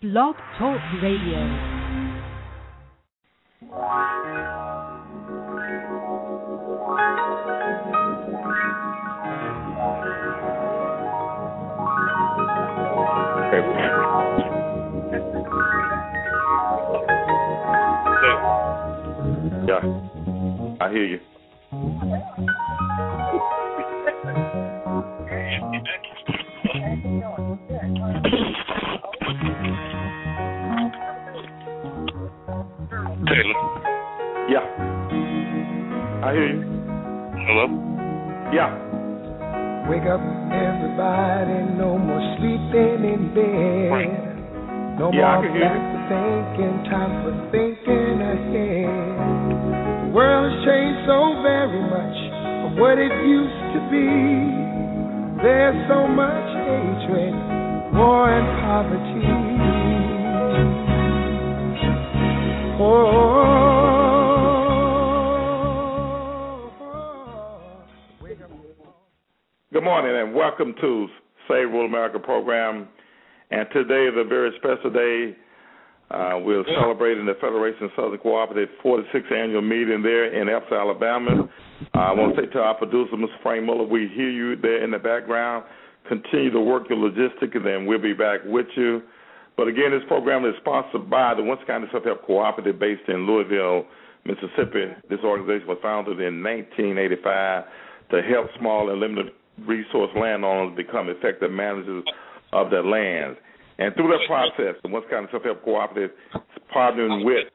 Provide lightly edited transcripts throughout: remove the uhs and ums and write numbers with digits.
Blog Talk Radio. Yeah, I hear you. Taylor. Yeah, I hear you. Hello? Yeah. Wake up, everybody, no more sleeping in bed. No more back to thinking, time for thinking ahead. The world has changed so very much from what it used to be. There's so much hatred, war and poverty. Good morning and welcome to Save Rural America program. And today is a very special day. We're celebrating the Federation of Southern Cooperative 46th annual meeting there in Epps, Alabama. I want to say to our producer, Mr. Frank Muller, we hear you there in the background. Continue to work your logistics, and then we'll be back with you. But again, this program is sponsored by the Winston County Self-Help Cooperative based in Louisville, Mississippi. This organization was founded in 1985 to help small and limited resource landowners become effective managers of their lands. And through that process, the Winston County Self-Help Cooperative is partnering with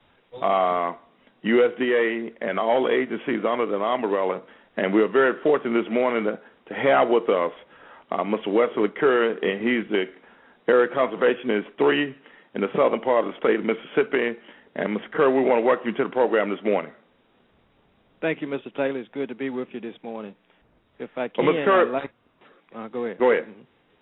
USDA and all the agencies under the umbrella. And we are very fortunate this morning to have with us Mr. Wesley Kerr, and he's the Area Conservationist 3 in the southern part of the state of Mississippi. And Mr. Kerr, we want to welcome you to the program this morning. Thank you, Mr. Taylor. It's good to be with you this morning. If I can, Mr. Kerr, I'd like... go ahead. Go ahead.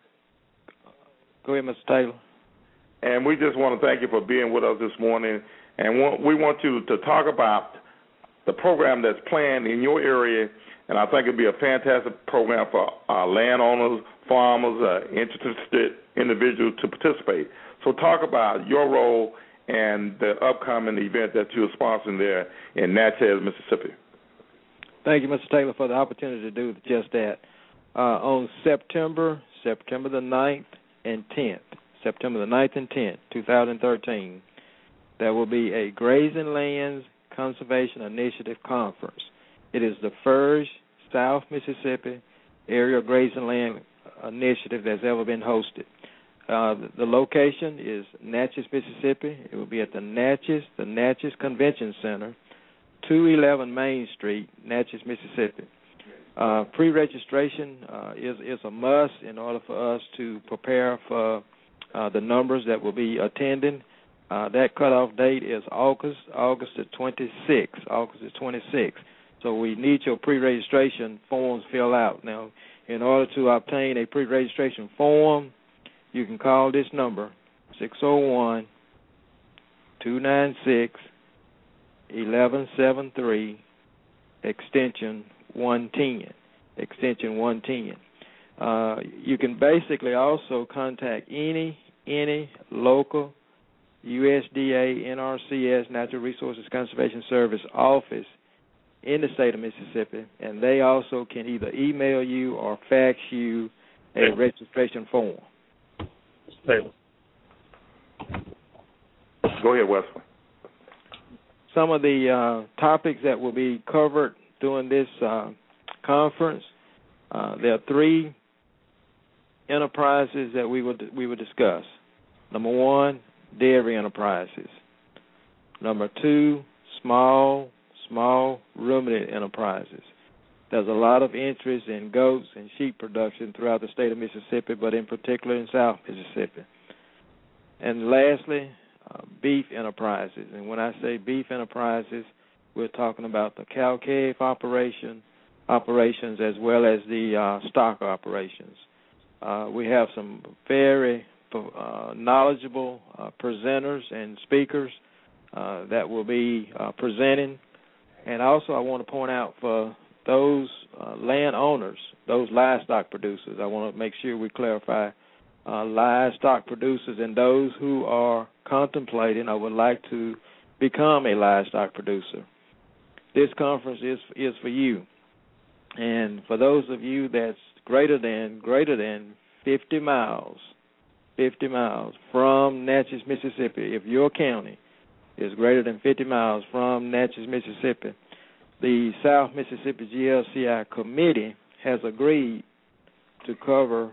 Go ahead, Mr. Taylor. And we just want to thank you for being with us this morning. And we want you to talk about the program that's planned in your area. And I think it'd be a fantastic program for landowners, farmers, interested individuals to participate. So talk about your role and the upcoming event that you're sponsoring there in Natchez, Mississippi. Thank you, Mr. Taylor, for the opportunity to do just that. On September the 9th and 10th, September the 9th and 10th, 2013, there will be a Grazing Lands Conservation Initiative Conference. It is the first South Mississippi Area Grazing Land Initiative that's ever been hosted. The location is Natchez, Mississippi. It will be at the Natchez Convention Center, 211 Main Street, Natchez, Mississippi. Pre-registration is a must in order for us to prepare for the numbers that will be attending. That cutoff date is August the 26th. August the 26th. So we need your pre-registration forms filled out. Now, in order to obtain a pre-registration form, you can call this number, 601-296-1173, extension 110. You can basically also contact any local USDA, NRCS, Natural Resources Conservation Service office in the state of Mississippi, and they also can either email you or fax you a registration form. Go ahead, Wesley. Some of the topics that will be covered during this conference, there are three enterprises that we will discuss. Number one, dairy enterprises. Number two, small ruminant enterprises. There's a lot of interest in goats and sheep production throughout the state of Mississippi, but in particular in South Mississippi. And lastly, beef enterprises. And when I say beef enterprises, we're talking about the cow-calf operations as well as the stock operations. We have some very knowledgeable presenters and speakers that will be presenting. And also I want to point out for those landowners, those livestock producers, I want to make sure we clarify livestock producers and those who are contemplating or would like to become a livestock producer. This conference is for you. And for those of you that's greater than 50 miles from Natchez, Mississippi, if your county is greater than 50 miles from Natchez, Mississippi, the South Mississippi GLCI committee has agreed to cover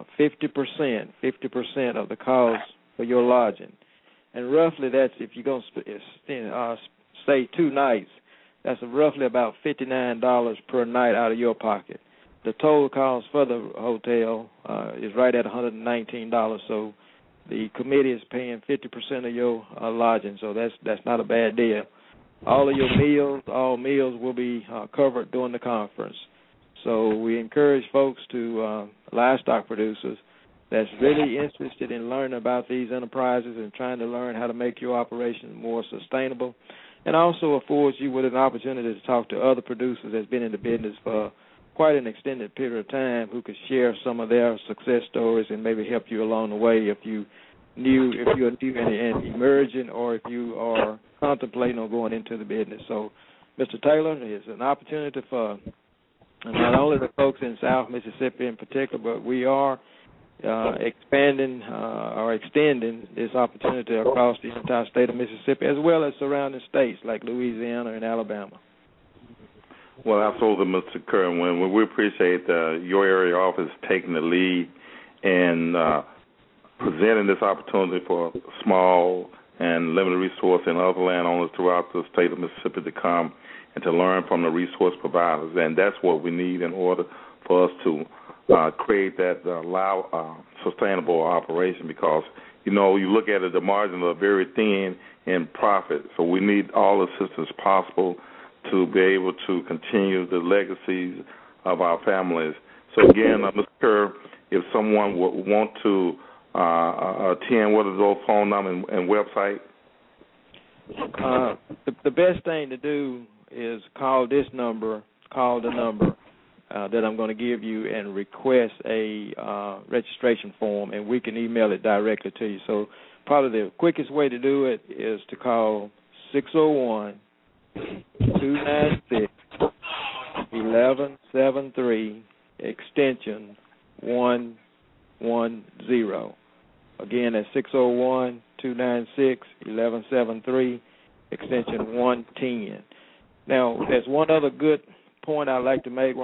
50% of the cost for your lodging. And roughly that's, if you're going to stay 2 nights, that's roughly about $59 per night out of your pocket. The total cost for the hotel is right at $119, so the committee is paying 50% of your lodging, so that's not a bad deal. All of your meals will be covered during the conference. So we encourage folks livestock producers that's really interested in learning about these enterprises and trying to learn how to make your operation more sustainable, and also affords you with an opportunity to talk to other producers that's been in the business for quite an extended period of time who could share some of their success stories and maybe help you along the way if you're new and emerging, or if you are contemplating on going into the business. So, Mr. Taylor, is an opportunity for not only the folks in South Mississippi in particular, but we are expanding or extending this opportunity across the entire state of Mississippi, as well as surrounding states like Louisiana and Alabama. Well, absolutely, Mr. Kerwin. We appreciate your area office taking the lead and presenting this opportunity for small and limited resource and other landowners throughout the state of Mississippi to come and to learn from the resource providers. And that's what we need in order for us to create that sustainable operation, because, you look at it, the margins are very thin in profit. So we need all assistance possible to be able to continue the legacies of our families. So again, Mr. Kerr, if someone would want to attend, what is those phone number and website? The best thing to do is call the number that I'm going to give you and request a registration form, and we can email it directly to you. So probably the quickest way to do it is to call 601-296-1173, extension 110. Again, that's 601-296-1173, extension 110. Now, there's one other good point I need to make.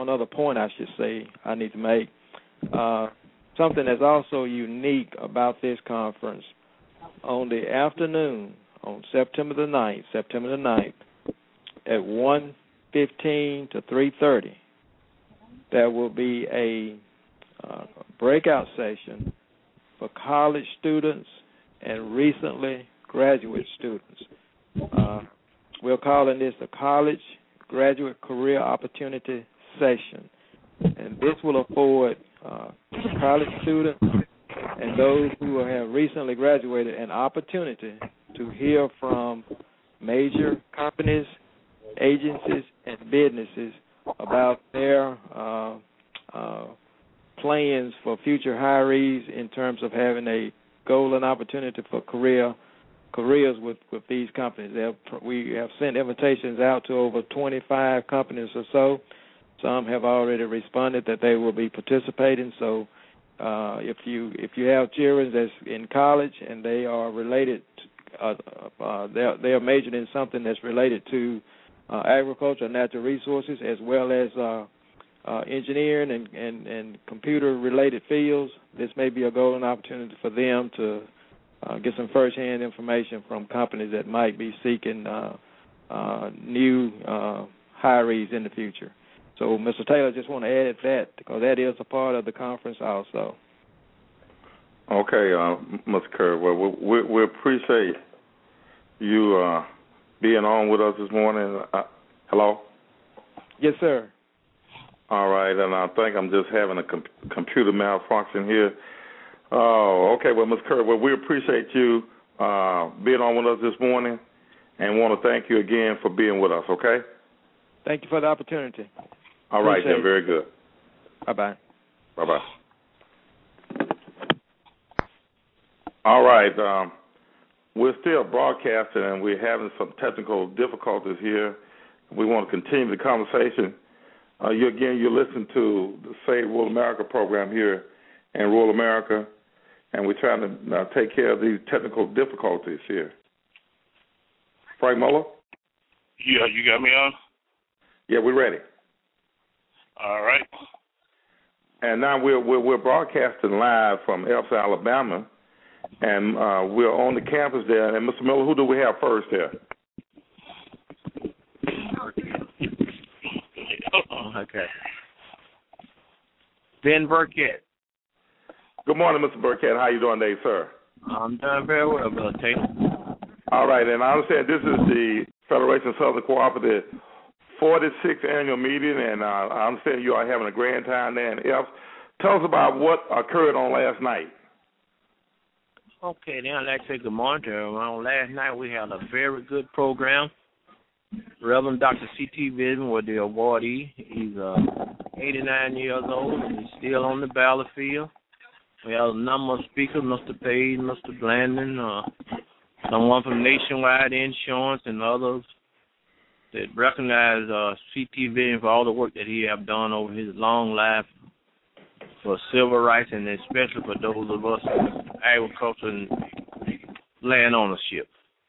Something that's also unique about this conference. On the afternoon, on September the 9th, at 1:15 to 3:30, there will be a breakout session for college students and recently graduate students. We're calling this the College Graduate Career Opportunity Session, and this will afford college students and those who have recently graduated an opportunity to hear from major companies, agencies, and businesses about their plans for future hirees in terms of having a goal and opportunity for careers with these companies. We have sent invitations out to over 25 companies or so. Some have already responded that they will be participating. So if you have children that's in college and they are related, they are majored in something that's related to agriculture, natural resources, as well as engineering and computer-related fields, this may be a golden opportunity for them to get some first-hand information from companies that might be seeking new hirees in the future. So, Mr. Taylor, just want to add that because that is a part of the conference also. Okay, Mr. Kerr. Well, we appreciate you being on with us this morning. Hello? Yes, sir. All right, and I think I'm just having a computer malfunction here. Oh, okay. Well, Ms. Kerr, we appreciate you being on with us this morning and want to thank you again for being with us, okay? Thank you for the opportunity. All right, then. Very good. Bye-bye. Bye-bye. All right. We're still broadcasting, and we're having some technical difficulties here. We want to continue the conversation. You're listening to the Save Rural America program here in Rural America, and we're trying to take care of these technical difficulties here. Frank Muller? Yeah, you got me on? Yeah, we're ready. All right. And now we're broadcasting live from Elsa, Alabama, and we're on the campus there. And Mr. Miller, who do we have first there? Okay. Ben Burkett. Good morning, Mr. Burkett. How you doing today, sir? I'm doing very well, Brother Taylor. All right, and I understand this is the Federation of Southern Cooperative 46th annual meeting, and I understand you are having a grand time there in Elf. Tell us about what occurred on last night. Okay, then I'd like to say good morning to everyone. Last night we had a very good program. Reverend Dr. C.T. Vision was the awardee. He's 89 years old and he's still on the battlefield. We have a number of speakers, Mr. Page, Mr. Blandon, someone from Nationwide Insurance and others that recognize C.T. Vision for all the work that he have done over his long life for civil rights and especially for those of us in agriculture and land ownership.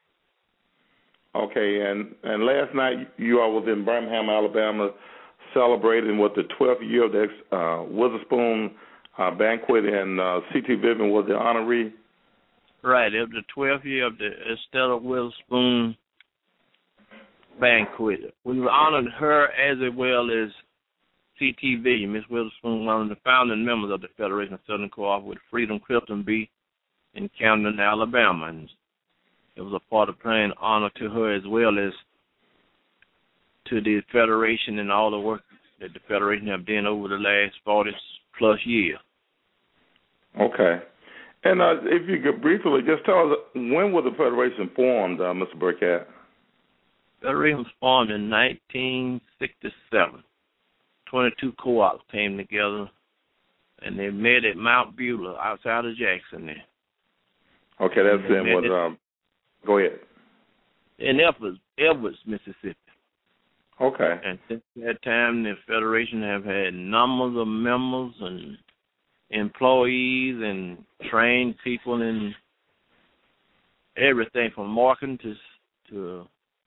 Okay, and last night you all was in Birmingham, Alabama, celebrating what the 12th year of the Witherspoon banquet, and C.T. Vivian was the honoree. Right, it was the 12th year of the Estella Witherspoon banquet. We honored her as well as C.T. Vivian. Miss Witherspoon, one of the founding members of the Federation of Southern Co-op with Freedom Clifton B in Camden, Alabama, and it was a part of paying honor to her as well as to the Federation and all the work that the Federation have done over the last 40-plus years. Okay. And if you could briefly just tell us, when was the Federation formed, Mr. Burkett? The Federation was formed in 1967. 22 co-ops came together, and they met at Mount Beulah outside of Jackson there. Okay, that's in what... Go ahead. In Edwards, Mississippi. Okay. And since that time, the Federation have had numbers of members and employees and trained people in everything from marketing to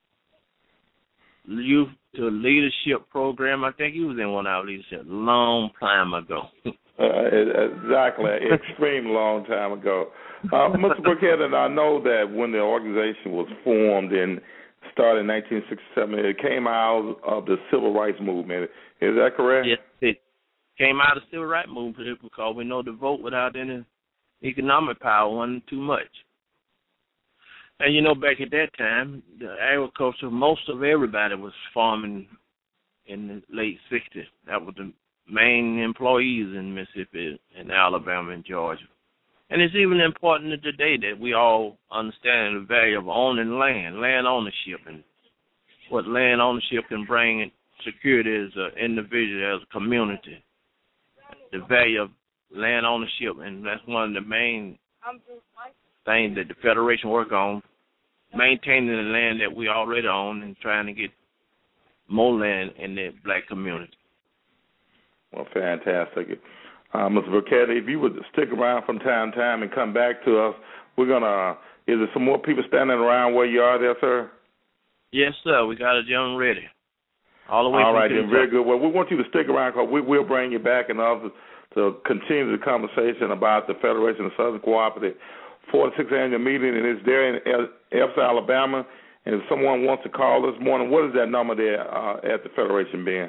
youth to leadership program. I think he was in one of our leadership a long time ago. Exactly, extreme long time ago. Mr. Burkett, and I know that when the organization was formed and started in 1967, it came out of the civil rights movement. Is that correct? Yes, it came out of the civil rights movement because we know the vote without any economic power wasn't too much. And, you know, back at that time, the agriculture, most of everybody was farming in the late 60s. That was the main employees in Mississippi and Alabama and Georgia. And it's even important today that we all understand the value of owning land ownership, and what land ownership can bring in security as an individual, as a community. The value of land ownership, and that's one of the main things that the Federation work on, maintaining the land that we already own and trying to get more land in the black community. Well, fantastic. Mr. Burkett, if you would stick around from time to time and come back to us, we're going to, is there some more people standing around where you are there, sir? Yes, sir. We got a gentleman ready. All the way all from right, then, very good. Well, we want you to stick around because we'll bring you back and others to continue the conversation about the Federation of Southern Cooperative 46th annual meeting, and it's there in Epps, Alabama. And if someone wants to call this morning, what is that number there at the Federation, Ben?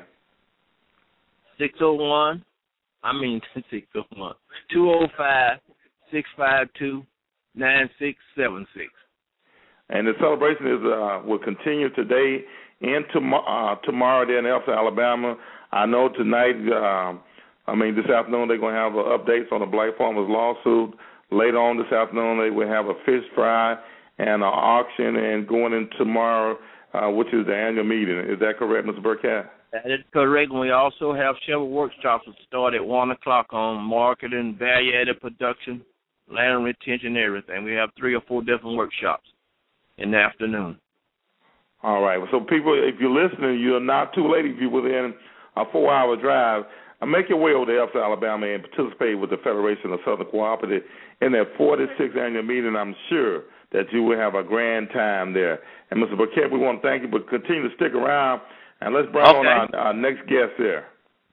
205-652-9676. And the celebration will continue today and tomorrow there in Elsa, Alabama. I know tonight, this afternoon they're going to have updates on the Black Farmers lawsuit. Later on this afternoon they will have a fish fry and an auction, and going in tomorrow, which is the annual meeting. Is that correct, Mr. Burkett? That is correct. We also have several workshops that start at 1 o'clock on marketing, value-added production, land retention, everything. We have 3 or 4 different workshops in the afternoon. All right. So, people, if you're listening, you're not too late if you're within a 4-hour drive. Make your way over to Elsa, Alabama, and participate with the Federation of Southern Cooperative in their 46th annual meeting. I'm sure that you will have a grand time there. And, Mr. Burkett, we want to thank you, but continue to stick around, and let's bring on our next guest there.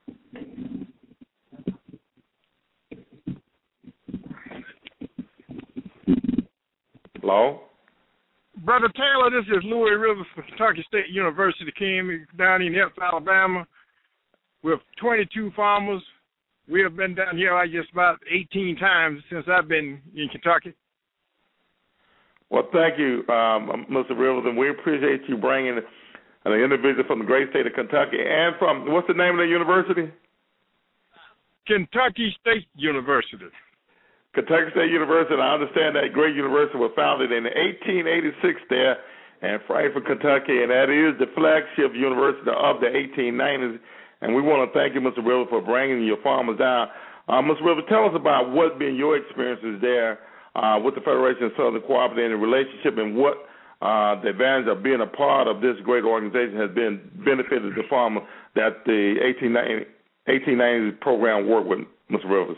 Hello? Brother Taylor, this is Louis Rivers from Kentucky State University, came down in Epps, Alabama, with 22 farmers. We have been down here, I guess, about 18 times since I've been in Kentucky. Well, thank you, Mr. Rivers, and we appreciate you bringing an individual from the great state of Kentucky and from, what's the name of the university? Kentucky State University. Kentucky State University. I understand that great university was founded in 1886 there in Frankfort, Kentucky, and that is the flagship university of the 1890s. And we want to thank you, Mr. Rivers, for bringing your farmers down. Mr. Rivers, tell us about what been your experiences there with the Federation of Southern Cooperative and the relationship, and what the advantage of being a part of this great organization has been benefited the farmer that the 1890s program worked with, Mr. Rivers.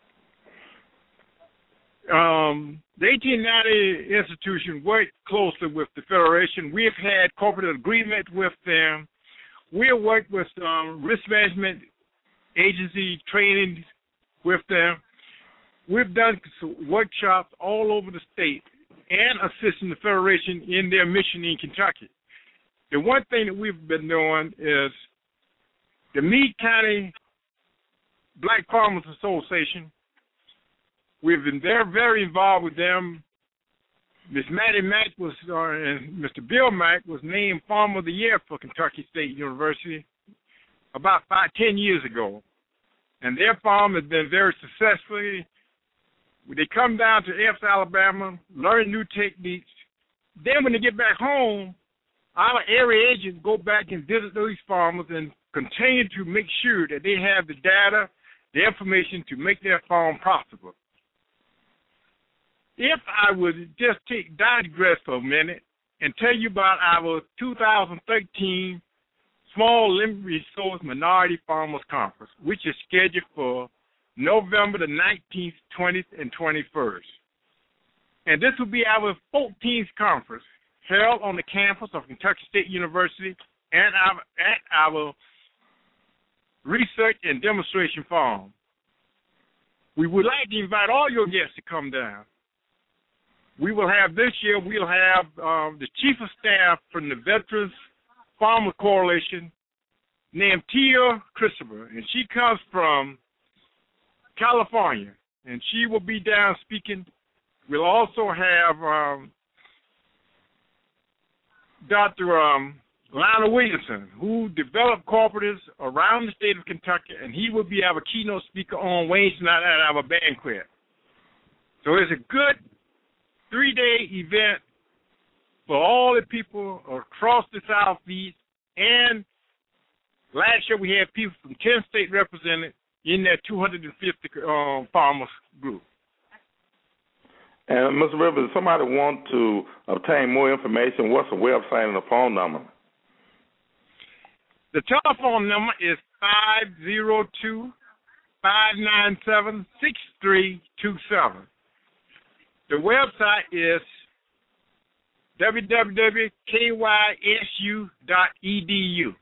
The 1890 institution worked closely with the Federation. We have had corporate agreement with them. We have worked with risk management agency training with them. We've done workshops all over the state and assisting the Federation in their mission in Kentucky. The one thing that we've been doing is the Meade County Black Farmers Association. We've been very involved with them. Miss Maddie Mack and Mr. Bill Mack was named Farmer of the Year for Kentucky State University about 10 years ago. And their farm has been very successful. They come down to Epps, Alabama, learn new techniques. Then when they get back home, our area agents go back and visit those farmers and continue to make sure that they have the data, the information to make their farm profitable. If I would just digress for a minute and tell you about our 2013 Small Limited Resource Minority Farmers Conference, which is scheduled for November the 19th, 20th, and 21st. And this will be our 14th conference held on the campus of Kentucky State University and at our research and demonstration farm. We would like to invite all your guests to come down. We will have this year, we'll have the Chief of Staff from the Veterans Farmer Coalition named Tia Christopher, and she comes from California, and she will be down speaking. We'll also have Dr. Lionel Williamson, who developed cooperatives around the state of Kentucky, and he will be our keynote speaker on Wednesday night at our banquet. So it's a good 3-day event for all the people across the Southeast, and last year we had people from 10 states represented in that 250 farmers group. And Mr. Rivers, if somebody wants to obtain more information, what's the website and the phone number? The telephone number is 502-597-6327. The website is www.kysu.edu.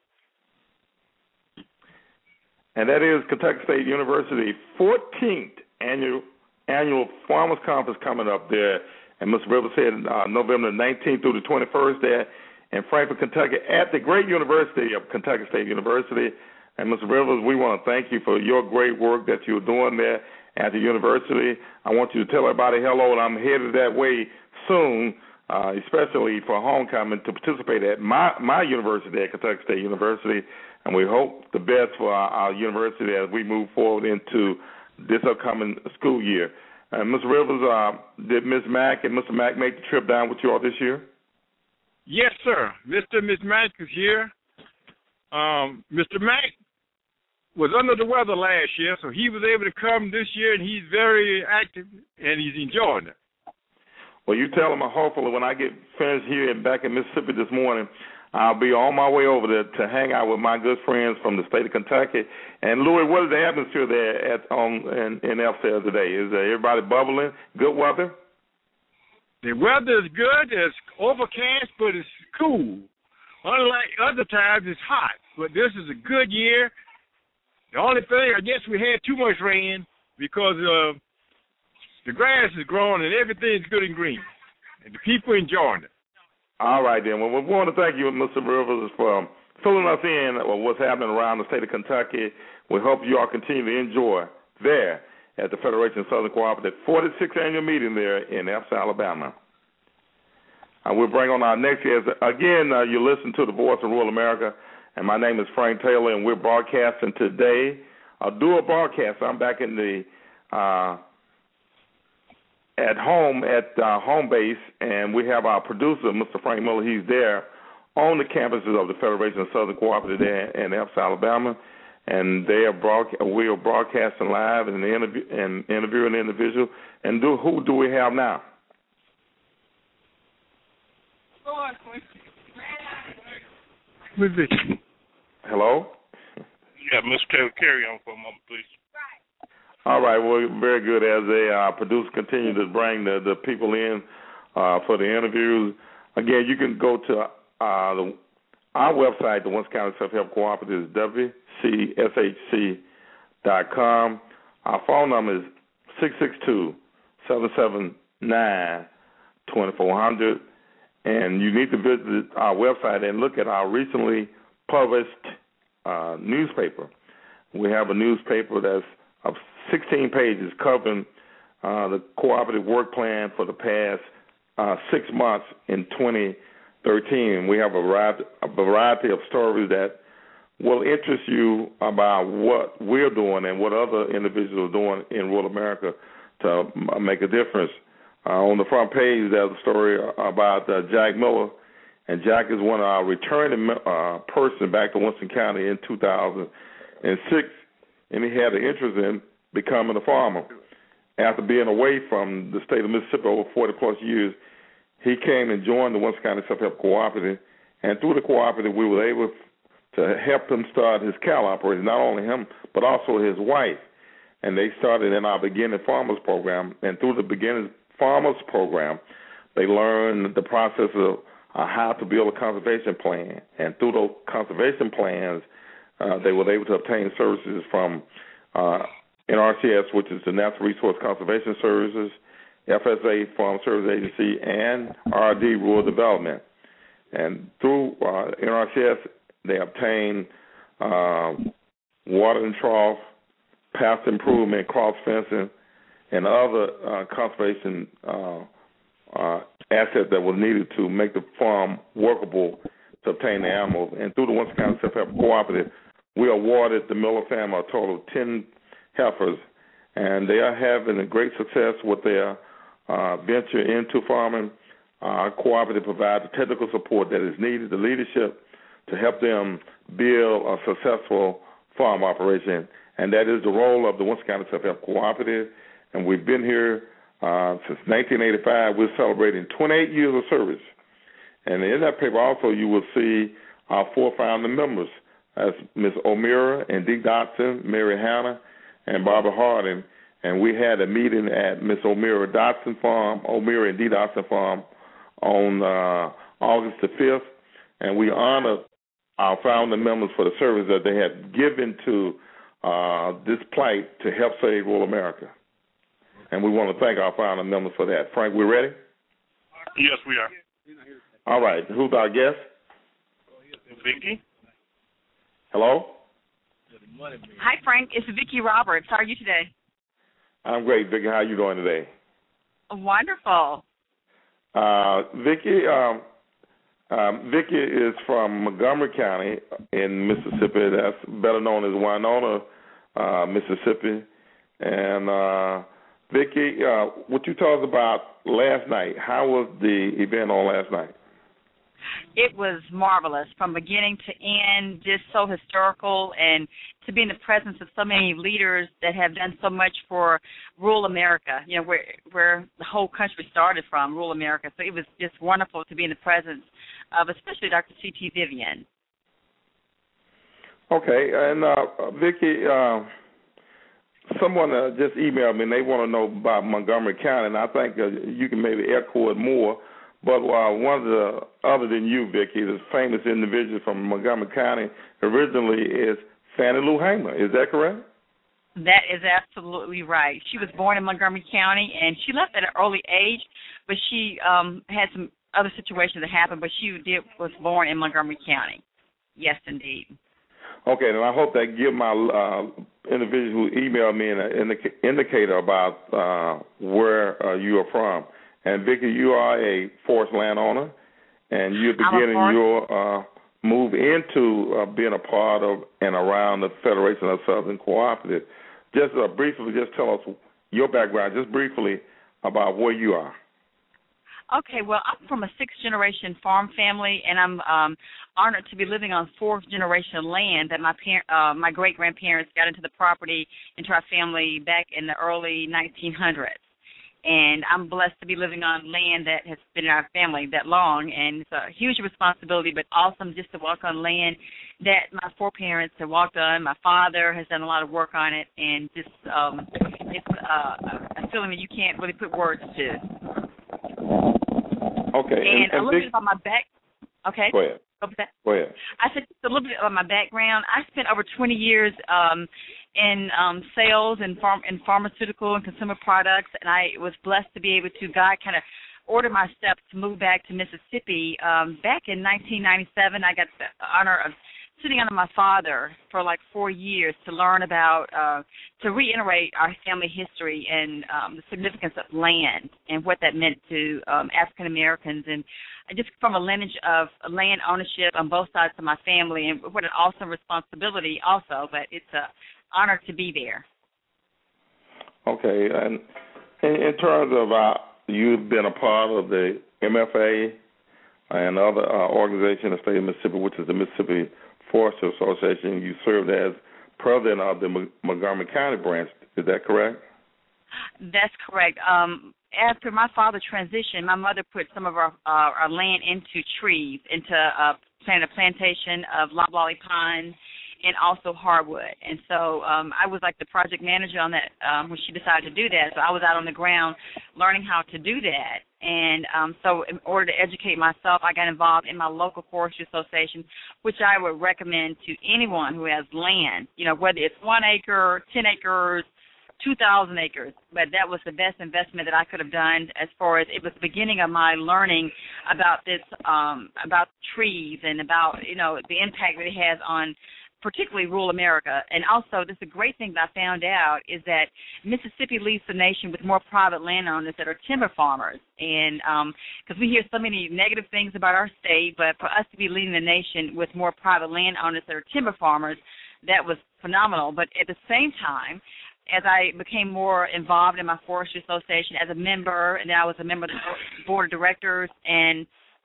And that is Kentucky State University 14th annual Farmers Conference coming up there. And Mr. Rivers said November 19th through the 21st there in Frankfort, Kentucky at the great University of Kentucky State University. And Mr. Rivers, we want to thank you for your great work that you're doing there at the university. I want you to tell everybody hello, and I'm headed that way soon, especially for homecoming, to participate at my university at Kentucky State University. And we hope the best for our university as we move forward into this upcoming school year. Mr. Rivers, did Ms. Mack and Mr. Mack make the trip down with you all this year? Yes, sir. Mr. and Ms. Mack is here. Mr. Mack was under the weather last year, so he was able to come this year, and he's very active, and he's enjoying it. Well, you tell him, hopefully, when I get finished here and back in Mississippi this morning, I'll be on my way over there to hang out with my good friends from the state of Kentucky. And, Louis, what is the atmosphere there in FCL today? Is everybody bubbling? Good weather? The weather is good. It's overcast, but it's cool. Unlike other times, it's hot. But this is a good year. The only thing, I guess we had too much rain because the grass is growing and everything's good and green. And the people enjoying it. All right, then. Well, we want to thank you, Mr. Rivers, for filling us in on what's happening around the state of Kentucky. We hope you all continue to enjoy there at the Federation of Southern Cooperative 46th annual meeting there in Epps, Alabama. We'll bring on our next guest. Again, you listen to the Voice of Rural America, and my name is Frank Taylor, and we're broadcasting today a dual broadcast. I'm back in the at home base, and we have our producer, Mr. Frank Miller. He's there on the campuses of the Federation of Southern Cooperative there in Epps, Alabama, and we are broadcasting live and interviewing the individual. And who do we have now? Who's this? Hello? Yeah, Mr. Taylor, carry on for a moment, please. All right, well, very good. As a producer continue to bring the people in for the interviews. Again, you can go to our website, the Winston County Self-Help Cooperative, WCSHC.com. Our phone number is 662-779-2400. And you need to visit our website and look at our recently published newspaper. We have a newspaper that's of 16 pages covering the cooperative work plan for the past 6 months in 2013. We have a variety of stories that will interest you about what we're doing and what other individuals are doing in rural America to make a difference. On the front page, there's a story about Jack Miller, and Jack is one of our returning person back to Winston County in 2006, and he had an interest in becoming a farmer. After being away from the state of Mississippi over 40-plus years, he came and joined the Winston County Self-Help Cooperative, and through the cooperative, we were able to help him start his cattle operation, not only him, but also his wife. And they started in our Beginning Farmers Program, and through the Beginning Farmers Program, they learned the process of how to build a conservation plan. And through those conservation plans, they were able to obtain services from NRCS, which is the Natural Resource Conservation Services, FSA, Farm Service Agency, and RD, Rural Development. And through NRCS, they obtained water and trough, path improvement, cross fencing, and other conservation assets that were needed to make the farm workable to obtain the animals. And through the Winston County Self-Help Cooperative, we awarded the Miller family a total of 10 heifers, and they are having a great success with their venture into farming. Our cooperative provides the technical support that is needed, the leadership to help them build a successful farm operation, and that is the role of the Winston County Self-Help Cooperative. And we've been here since 1985. We're celebrating 28 years of service. And in that paper also you will see our 4 founding members, as Ms. O'Meara and Dee Dotson, Mary Hannah, and Barbara Harding. And we had a meeting at Ms. O'Meara and Dee Dotson Farm on August the 5th. And we honored our founding members for the service that they had given to this plight to help save rural America. And we want to thank our founding members for that. Frank, we ready? Yes, we are. All right. Who's our guest? Vicki. Hello? Hi, Frank. It's Vicki Roberts. How are you today? I'm great, Vicki. How are you doing today? Wonderful. Vicki is from Montgomery County in Mississippi. That's better known as Winona, Mississippi. And Vicki, what you told us about last night, how was the event on last night? It was marvelous from beginning to end, just so historical, and to be in the presence of so many leaders that have done so much for rural America, you know, where the whole country started from, rural America. So it was just wonderful to be in the presence of especially Dr. C.T. Vivian. Okay, and Vicki, someone just emailed me, and they want to know about Montgomery County, and I think you can maybe echo it more. But one of the, other than you, Vicki, the famous individual from Montgomery County originally is Fannie Lou Hamer. Is that correct? That is absolutely right. She was born in Montgomery County, and she left at an early age, but she had some other situations that happened, but she was born in Montgomery County. Yes, indeed. Okay, and I hope that give my individual who emailed me an indicator about where you are from. And, Vicki, you are a forest landowner, and you're beginning your move into being a part of and around the Federation of Southern Cooperative. Just briefly, just tell us your background, just briefly, about where you are. Okay, well, I'm from a sixth-generation farm family, and I'm honored to be living on fourth-generation land that my great-grandparents got into the property, into our family back in the early 1900s. And I'm blessed to be living on land that has been in our family that long, and it's a huge responsibility, but awesome just to walk on land that my foreparents have walked on. My father has done a lot of work on it, and just it's a feeling that you can't really put words to. Okay. And a little bit about my back. Okay. Go ahead. Go ahead. I said just a little bit about my background. I spent over 20 years in sales and pharmaceutical and consumer products, and I was blessed to be able to kind of order my steps to move back to Mississippi. Back in 1997, I got the honor of sitting under my father for like 4 years to learn about, to reiterate our family history and the significance of land and what that meant to African Americans, and just from a lineage of land ownership on both sides of my family, and what an awesome responsibility also, but it's an honor to be there. Okay, and in terms of you've been a part of the MFA and other organization in the state of Mississippi, which is the Mississippi Forestry Association. You served as president of the Montgomery County branch. Is that correct? That's correct. After my father transitioned, my mother put some of our land into trees, into planted a plantation of loblolly pine and also hardwood. And so I was like the project manager on that when she decided to do that. So I was out on the ground learning how to do that. And so in order to educate myself, I got involved in my local forestry association, which I would recommend to anyone who has land, you know, whether it's 1 acre, 10 acres, 2,000 acres. But that was the best investment that I could have done, as far as it was the beginning of my learning about this, about trees and about, you know, the impact that it has on particularly rural America. And also, this is a great thing that I found out is that Mississippi leads the nation with more private landowners that are timber farmers. And because we hear so many negative things about our state, but for us to be leading the nation with more private landowners that are timber farmers, that was phenomenal. But at the same time, as I became more involved in my forestry association as a member, and then I was a member of the board of directors and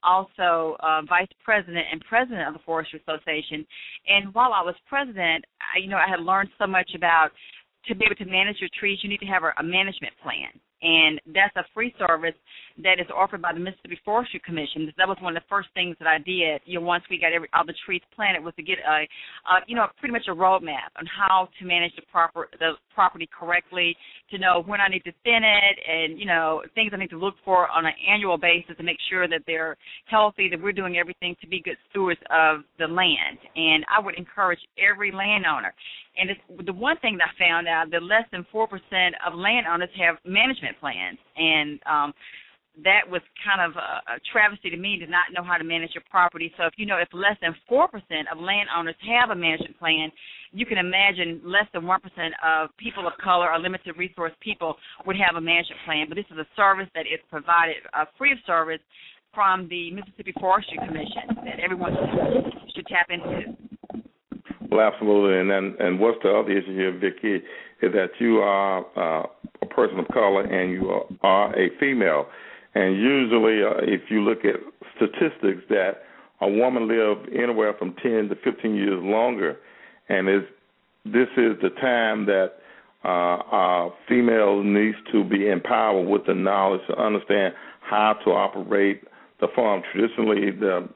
also vice president and president of the Forestry Association. And while I was president, I had learned so much about, to be able to manage your trees, you need to have a management plan. And that's a free service that is offered by the Mississippi Forestry Commission. That was one of the first things that I did, once we got all the trees planted, was to get pretty much a roadmap on how to manage the property correctly, to know when I need to thin it, and, things I need to look for on an annual basis to make sure that they're healthy, that we're doing everything to be good stewards of the land. And I would encourage every landowner. And it's the one thing that I found out, that less than 4% of landowners have management plans. And that was kind of a travesty to me, to not know how to manage your property. So if less than 4% of landowners have a management plan, you can imagine less than 1% of people of color or limited resource people would have a management plan. But this is a service that is provided free of service from the Mississippi Forestry Commission that everyone should tap into. Well, absolutely. And what's the other issue here, Vicki, is that you are a person of color and you are a female. And usually, if you look at statistics, that a woman live anywhere from 10 to 15 years longer, and this is the time that our females needs to be empowered with the knowledge to understand how to operate the farm. Traditionally,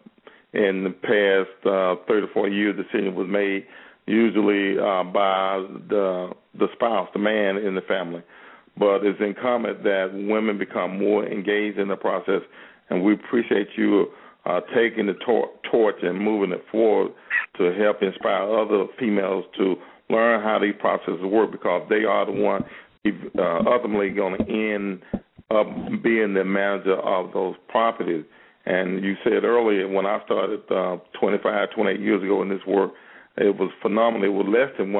in the past 30 or 40 years, the decision was made usually by the spouse, the man in the family. But it's incumbent that women become more engaged in the process, and we appreciate you taking the torch and moving it forward to help inspire other females to learn how these processes work, because they are the one ultimately going to end up being the manager of those properties. And you said earlier, when I started 28 years ago in this work, it was phenomenal. It was less than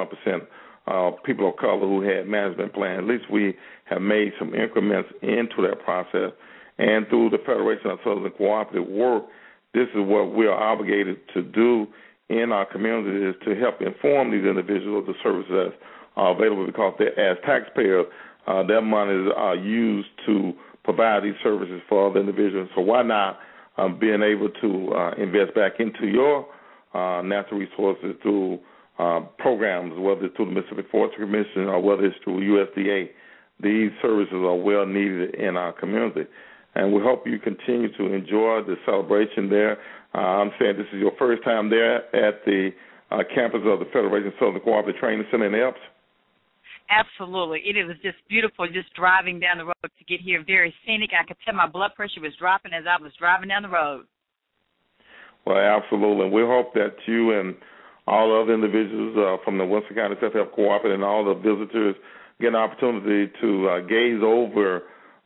1% people of color who had management plans. At least we have made some increments into that process. And through the Federation of Southern Cooperative Work, this is what we are obligated to do in our community, is to help inform these individuals of the services that are available, because as taxpayers, their monies are used to provide these services for other individuals. So why not being able to invest back into your natural resources through programs, whether it's through the Mississippi Forestry Commission or whether it's through USDA. These services are well needed in our community. And we hope you continue to enjoy the celebration there. I'm saying this is your first time there at the campus of the Federation of Southern Cooperative Training Center in Epps. Absolutely. It was just beautiful just driving down the road to get here. Very scenic. I could tell my blood pressure was dropping as I was driving down the road. Well, absolutely. And we hope that you and all other individuals from the Winston County Self-Help Cooperative and all the visitors get an opportunity to gaze over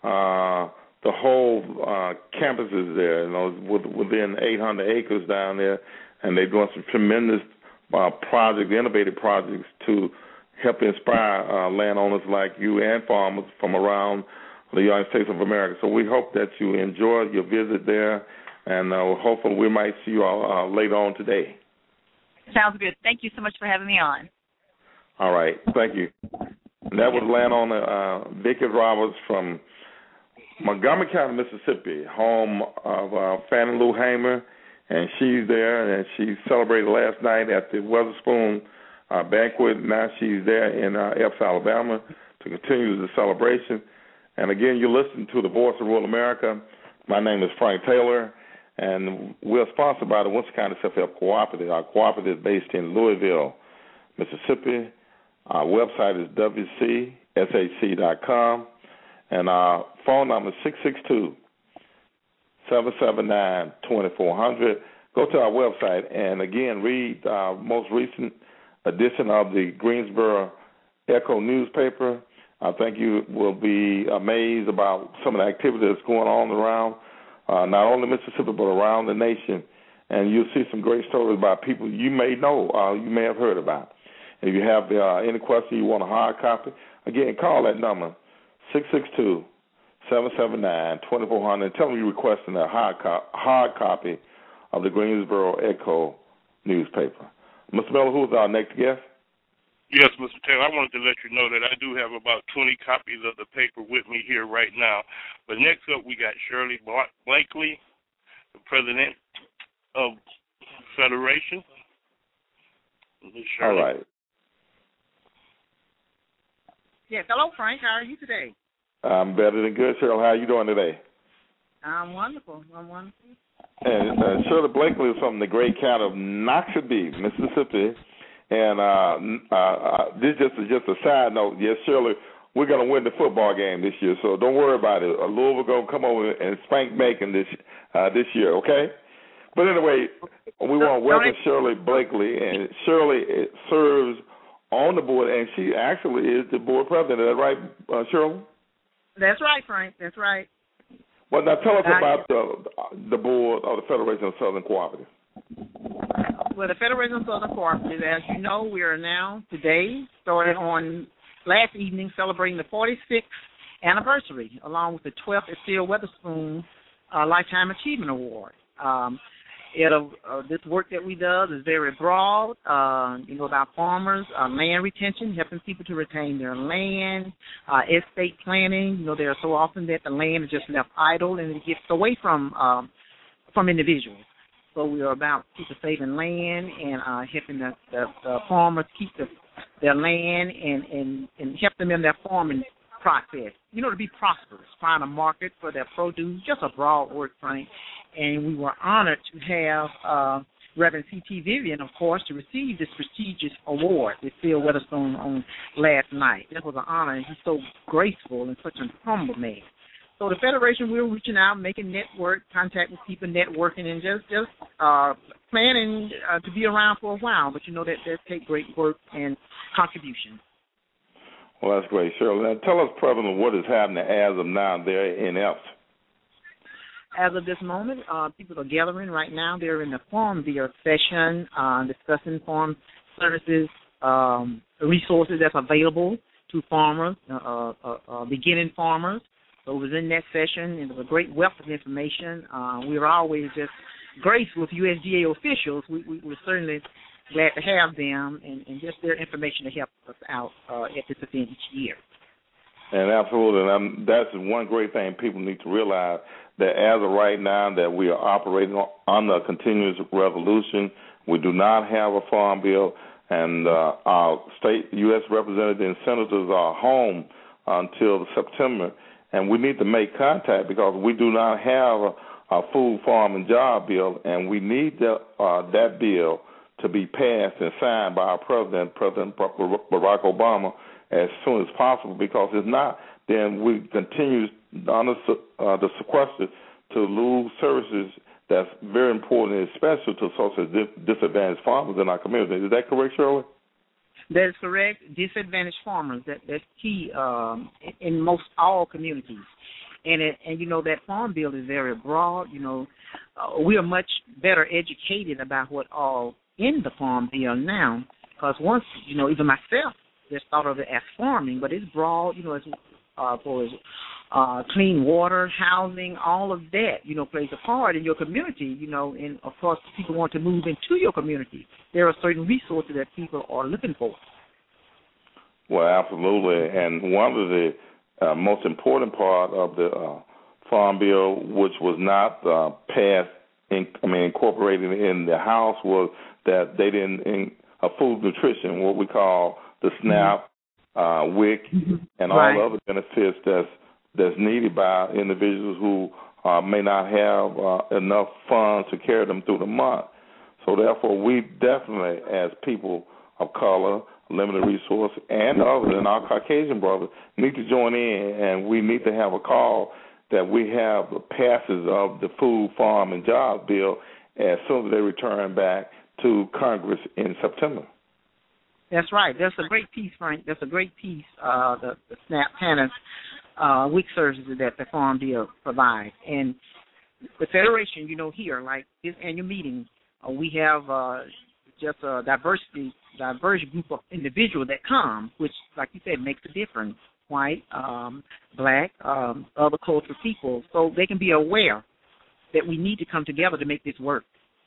the whole campuses there, within 800 acres down there, and they're doing some tremendous projects, innovative projects to help inspire landowners like you and farmers from around the United States of America. So we hope that you enjoy your visit there, and hopefully we might see you all later on today. Sounds good. Thank you so much for having me on. All right. Thank you. And that was landowner Vicki Roberts from Montgomery County, Mississippi, home of Fannie Lou Hamer, and she's there, and she celebrated last night at the Weatherspoon banquet. Now she's there in Epps, Alabama, to continue the celebration. And again, you're listening to the Voice of Rural America. My name is Frank Taylor, and we're sponsored by the Winston County Self-Help Cooperative. Our cooperative is based in Louisville, Mississippi. Our website is wcsac.com, and our phone number is 662-779-2400. Go to our website and, again, read our most recent edition of the Greensboro Echo newspaper. I think you will be amazed about some of the activity that's going on around not only Mississippi but around the nation. And you'll see some great stories about people you may know, you may have heard about. And if you have any question, you want a hard copy, again, call that number, 662-779-2400, and tell them you're requesting a hard copy of the Greensboro Echo newspaper. Mr. Miller, who is our next guest? Yes, Mr. Taylor, I wanted to let you know that I do have about 20 copies of the paper with me here right now. But next up, we got Shirley Blakely, the president of Federation. All right. Yes, hello, Frank. How are you today? I'm better than good, Shirley. How are you doing today? I'm wonderful. And Shirley Blakely is from the great county of Noxubee, Mississippi. And this is just a side note. Yes, Shirley, we're going to win the football game this year, so don't worry about it. Louisville going to come over and spank Macon this year, okay? But anyway, we want to welcome Shirley Blakely, and Shirley serves on the board, and she actually is the board president. Is that right, Shirley? That's right, Frank. That's right. Well, now tell us about the board of the Federation of Southern Cooperative. Well, the Federation of Southern Cooperative, as you know, we are now today started on last evening celebrating the 46th anniversary, along with the 12th Esteele Weatherspoon Lifetime Achievement Award. This work that we do is very broad, about farmers, land retention, helping people to retain their land, estate planning. There are so often that the land is just left idle and it gets away from individuals. So we are about people saving land and helping the farmers keep their land and help them in their farming process, to be prosperous, find a market for their produce, just a broad word, Frank. And we were honored to have Reverend C.T. Vivian, of course, to receive this prestigious award with Phil Weatherstone on last night. That was an honor, and he's so graceful and such a humble man. So the Federation, we're reaching out, making contact with people, networking, and just planning to be around for a while. But that takes great work and contribution. Well, that's great, Shirley. Now, tell us, President, what is happening as of now there in ELF. As of this moment, people are gathering right now. They're in the Farm Bill session, discussing farm services, resources that's available to farmers, beginning farmers. So it was in that session, and it was a great wealth of information. We were always just graced with USDA officials. We're certainly glad to have them and just their information to help us out at this event each year. And absolutely, and that's one great thing people need to realize, that as of right now that we are operating under a continuous revolution. We do not have a farm bill, and our state U.S. representatives and senators are home until September, and we need to make contact because we do not have a food, farm, and job bill, and we need that bill to be passed and signed by our President Barack Obama, as soon as possible, because if not, then we continue under the sequester to lose services that's very important, especially to socially disadvantaged farmers in our community. Is that correct, Shirley? That is correct. Disadvantaged farmers, that's key in most all communities. And that farm bill is very broad. We are much better educated about what all in the farm bill now, because once, even myself, just thought of it as farming, but it's broad, as for clean water, housing, all of that, plays a part in your community, and of course people want to move into your community. There are certain resources that people are looking for. Well, absolutely, and one of the most important part of the farm bill, which was not incorporated in the House, was that they didn't food nutrition, what we call the SNAP, WIC, and all the other benefits that's needed by individuals who may not have enough funds to carry them through the month. So therefore, we definitely, as people of color, limited resource, and others, and our Caucasian brothers, need to join in, and we need to have a call that we have the passes of the Food, Farm, and Jobs bill as soon as they return back to Congress in September. That's right. That's a great piece, Frank. That's a great piece, the SNAP, TANF, WIC services that the Farm Bill provides. And the Federation, here, like this annual meeting, we have just a diverse group of individuals that come, which, like you said, makes a difference. White, black, other cultural people, so they can be aware that we need to come together to make this work.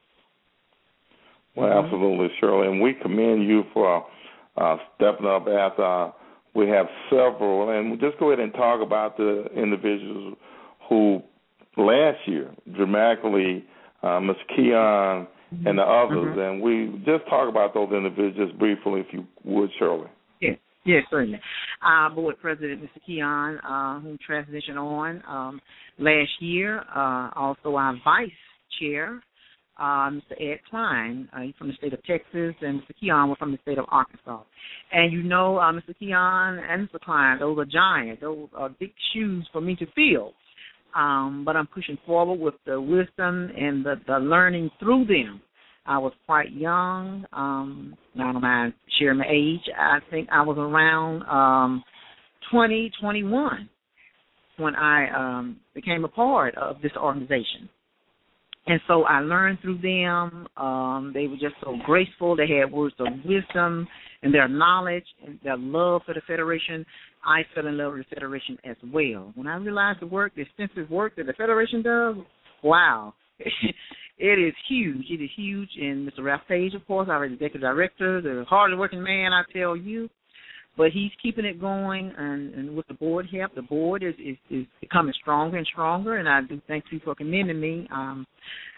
Well, absolutely, Shirley, and we commend you for stepping up as we have several, and we'll just go ahead and talk about the individuals who last year dramatically, Ms. Keon and the others, and we just talk about those individuals briefly, if you would, Shirley. Yes, certainly. Our board president, Mr. Keon, who transitioned on last year, also our vice chair, Mr. Ed Klein, he's from the state of Texas, and Mr. Keon was from the state of Arkansas. And Mr. Keon and Mr. Klein, those are giants. Those are big shoes for me to fill. But I'm pushing forward with the wisdom and the learning through them. I was quite young. I don't mind sharing my age. I think I was around 20, 21 when I became a part of this organization. And so I learned through them. They were just so graceful. They had words of wisdom and their knowledge and their love for the Federation. I fell in love with the Federation as well. When I realized the extensive work that the Federation does, wow. It is huge. It is huge. And Mr. Ralph Page, of course, our executive director, the hardest working man, I tell you. But he's keeping it going, and with the board help, the board is becoming stronger and stronger, and I do thank you for commending me.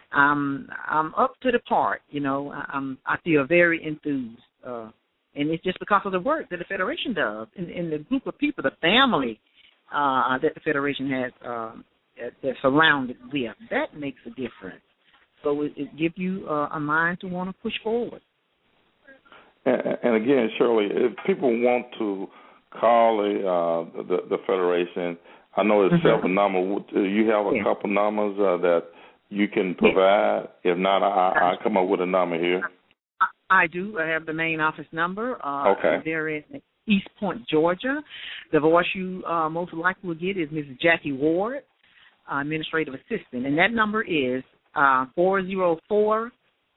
I'm up to the part. I feel very enthused, and it's just because of the work that the Federation does, and the group of people, the family that the Federation has that's surrounded with. That makes a difference. So it gives you a mind to want to push forward. And again, Shirley, if people want to call the Federation, I know there's several numbers. You have a couple numbers that you can provide. If not, I come up with a number here. I do. I have the main office number. Okay. They're in East Point, Georgia. The voice you most likely will get is Mrs. Jackie Ward, administrative assistant, and that number is 404-765-0991.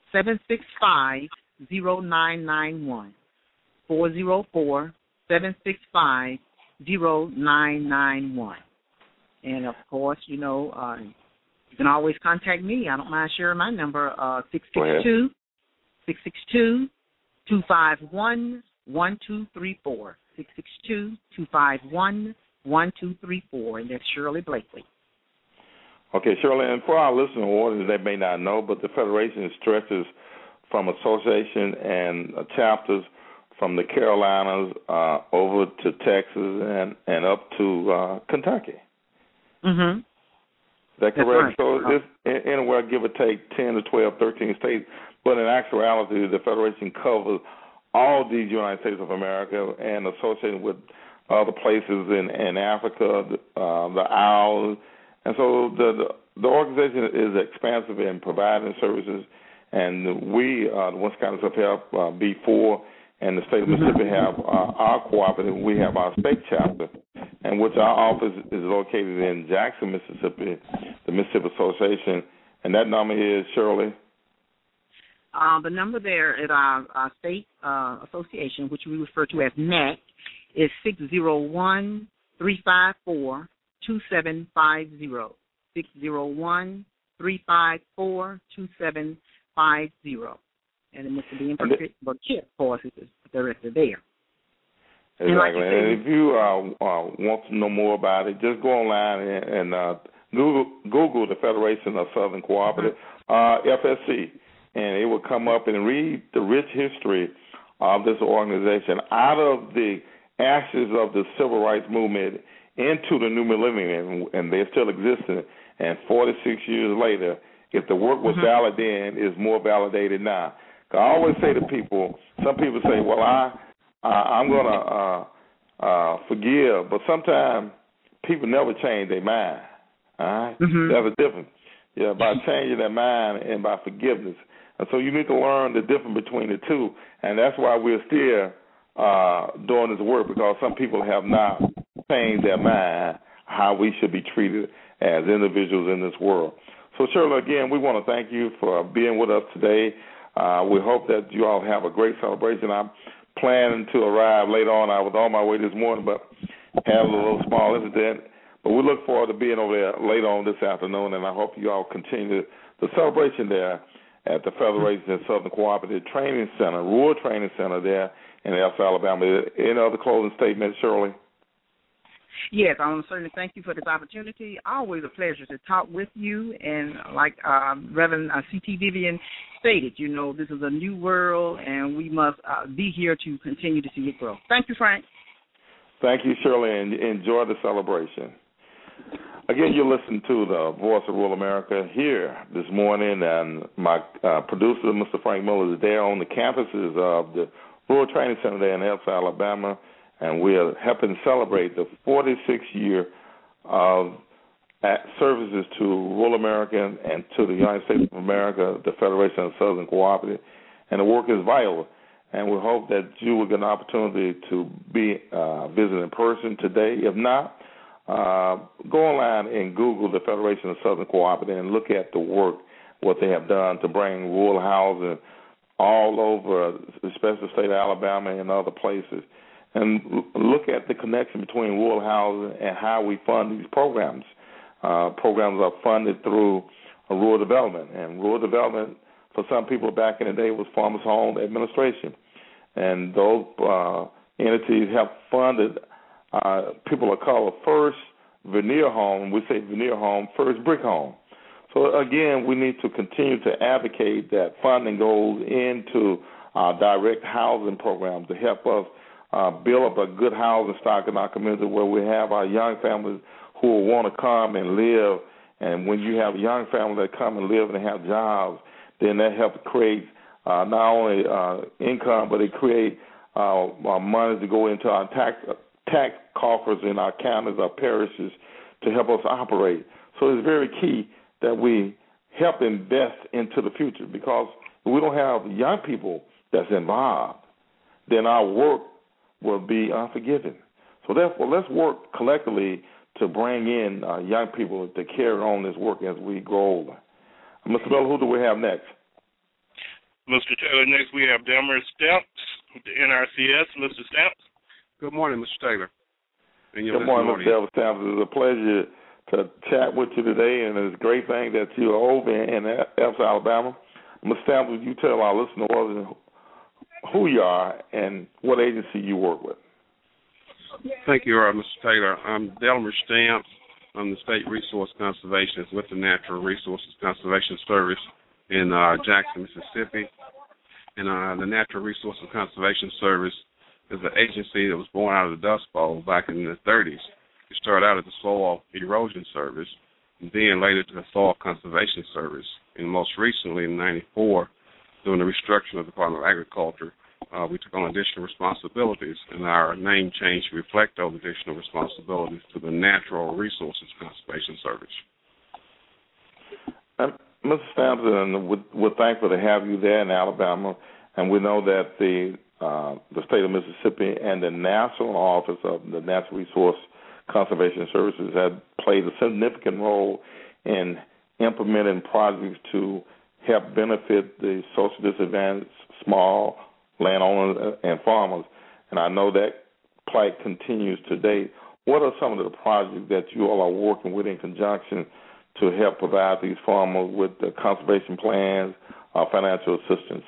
404-765-0991. And, of course, you can always contact me. I don't mind sharing my number, 662-251-1234. 662-251-1234, and that's Shirley Blakely. Okay, Shirley, and for our listening audience, they may not know, but the Federation stretches from association and chapters from the Carolinas over to Texas and up to Kentucky. Mm-hmm. Is that correct? Right. So it's anywhere, give or take, 10 to 12, 13 states, but in actuality, the Federation covers all these United States of America and associated with other places in Africa, the Isles. And so the organization is expansive in providing services, and we, the Winston County Self-Help, B4, and the state of Mississippi have our cooperative. We have our state chapter, and which our office is located in Jackson, Mississippi, the Mississippi Association. And that number is, Shirley? The number there at our state association, which we refer to as NAC, is 601-354-2750. 601-354-2750. And it must be in Burkett, of course, is the director there. Exactly. And if you want to know more about it, just go online and Google the Federation of Southern Cooperative, FSC, and it will come up and read the rich history of this organization out of the ashes of the civil rights movement into the new millennium, and they're still existing. And 46 years later, if the work was valid then, it's more validated now. I always say to people, some people say, well, I'm going to forgive, but sometimes people never change their mind. All right? There's a difference. Yeah, by changing their mind and by forgiveness. And so you need to learn the difference between the two, and that's why we're still doing this work, because some people have not changed their mind how we should be treated as individuals in this world. So, Shirley, again, we want to thank you for being with us today. We hope that you all have a great celebration. I'm planning to arrive later on. I was on my way this morning, but had a little small incident. But we look forward to being over there later on this afternoon, and I hope you all continue the celebration there at the Federation of Southern Cooperative Training Center, Rural Training Center there in Elsa, Alabama. Any other closing statements, Shirley? Yes, I want to certainly thank you for this opportunity. Always a pleasure to talk with you. And like Reverend C.T. Vivian stated, this is a new world, and we must be here to continue to see it grow. Thank you, Frank. Thank you, Shirley, and enjoy the celebration. Again, you're listening to the Voice of Rural America here this morning, and my producer, Mr. Frank Miller, is there on the campuses of the Rural Training Center there in Elsa, Alabama, and we are helping celebrate the 46th year of services to rural America and to the United States of America, the Federation of Southern Cooperative, and the work is vital. And we hope that you will get an opportunity to be visit in person today. If not, go online and Google the Federation of Southern Cooperative and look at the work, what they have done to bring rural housing all over, especially the state of Alabama and other places. And look at the connection between rural housing and how we fund these programs. Programs are funded through rural development. And rural development, for some people back in the day, was Farmers Home Administration. And those entities have funded people are called first veneer home. We say veneer home, first brick home. So, again, we need to continue to advocate that funding goes into our direct housing program to help us build up a good housing stock in our community where we have our young families who will want to come and live. And when you have young families that come and live and have jobs, then that helps create not only income, but it creates money to go into our tax coffers in our counties, our parishes, to help us operate. So it's very key that we help invest into the future, because if we don't have young people that's involved, then our work will be unforgiving. So therefore, let's work collectively to bring in young people to carry on this work as we grow older. Mr. Bell, who do we have next? Mr. Taylor, next we have Delmer Stamps, the NRCS. Mr. Stamps. Good morning, Mr. Taylor. Good morning, Mr. Delmer Stamps. It's a pleasure to chat with you today, and it's a great thing that you are over in Epps, Alabama. Mr. Stamps, would you tell our listeners who you are and what agency you work with? Thank you, Mr. Taylor. I'm Delmer Stamps. I'm the State Resource Conservationist with the Natural Resources Conservation Service in Jackson, Mississippi. And the Natural Resources Conservation Service is an agency that was born out of the Dust Bowl back in the 30s. It started out as the Soil Erosion Service, and then later to the Soil Conservation Service. And most recently, in '94, during the restructuring of the Department of Agriculture, we took on additional responsibilities, and our name changed to reflect those additional responsibilities to the Natural Resources Conservation Service. Mr. Stamps, we're thankful to have you there in Alabama, and we know that the state of Mississippi and the National Office of the Natural Resource Conservation Services have played a significant role in implementing projects to help benefit the social disadvantaged small landowners and farmers, and I know that plight continues today. What are some of the projects that you all are working with in conjunction to help provide these farmers with the conservation plans, financial assistance?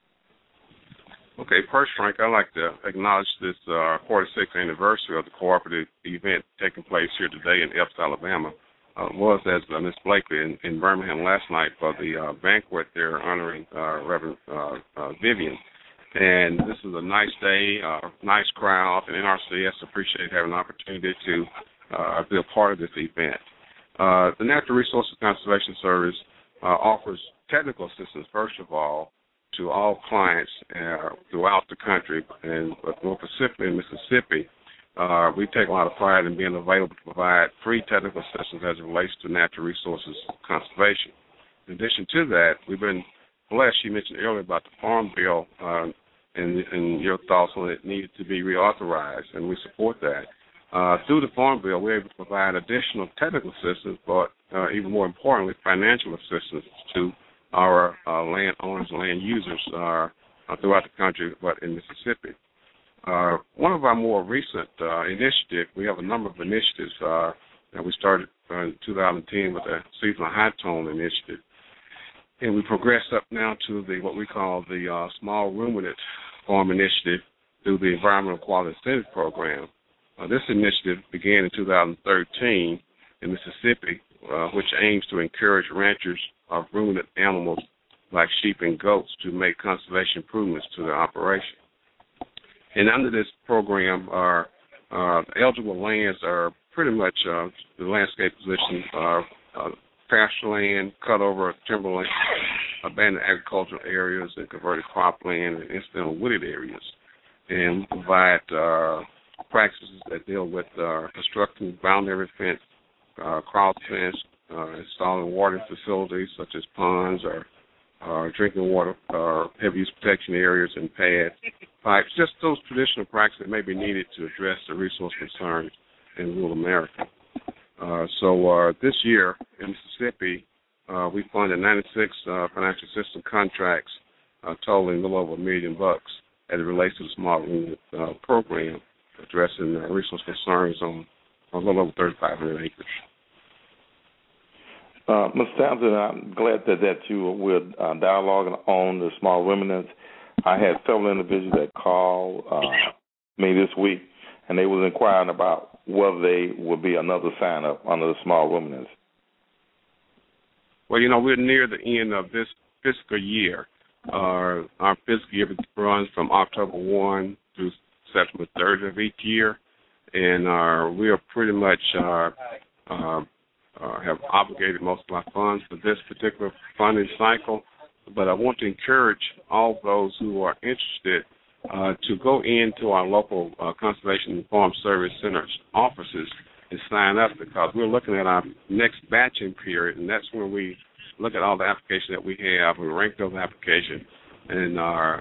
Okay, first, Frank, I'd like to acknowledge this 46th anniversary of the cooperative event taking place here today in Epps, Alabama. Was, as Ms. Blakely in Birmingham last night for the banquet there honoring Reverend Vivian. And this is a nice day, nice crowd, and NRCS appreciate having an opportunity to be a part of this event. The Natural Resources Conservation Service offers technical assistance, first of all, to all clients throughout the country, and more specifically in Mississippi. We take a lot of pride in being available to provide free technical assistance as it relates to natural resources conservation. In addition to that, we've been blessed. You mentioned earlier about the Farm Bill and your thoughts on it needed to be reauthorized, and we support that. Through the Farm Bill, we're able to provide additional technical assistance, but even more importantly, financial assistance to our landowners and land users throughout the country, but in Mississippi. One of our more recent initiatives, we have a number of initiatives that we started in 2010 with the Seasonal High Tone Initiative, and we progressed up now to what we call the Small Ruminant Farm Initiative through the Environmental Quality Incentive Program. This initiative began in 2013 in Mississippi, which aims to encourage ranchers of ruminant animals like sheep and goats to make conservation improvements to their operation. And under this program, our eligible lands are pretty much the landscape positions are pasture land, cut over timberland, abandoned agricultural areas, and converted cropland and incidental wooded areas. And provide practices that deal with constructing boundary fence, cross fence, installing water facilities such as ponds or drinking water, heavy use protection areas and pads, pipes, just those traditional practices that may be needed to address the resource concerns in rural America. So this year in Mississippi, we funded 96 financial assistance contracts totaling a little over $1 million as it relates to the Small Ruminant program, addressing resource concerns on a little over 3,500 acres. Mr. Townsend, I'm glad that you were dialoguing on the small ruminants. I had several individuals that called me this week, and they was inquiring about whether they would be another sign-up under the small ruminants. Well, we're near the end of this fiscal year. Our fiscal year runs from October 1 through September 3rd of each year, and we are pretty much have obligated most of our funds for this particular funding cycle. But I want to encourage all those who are interested to go into our local Conservation and Farm Service Centers offices and sign up, because we're looking at our next batching period, and that's when we look at all the applications that we have and rank those applications and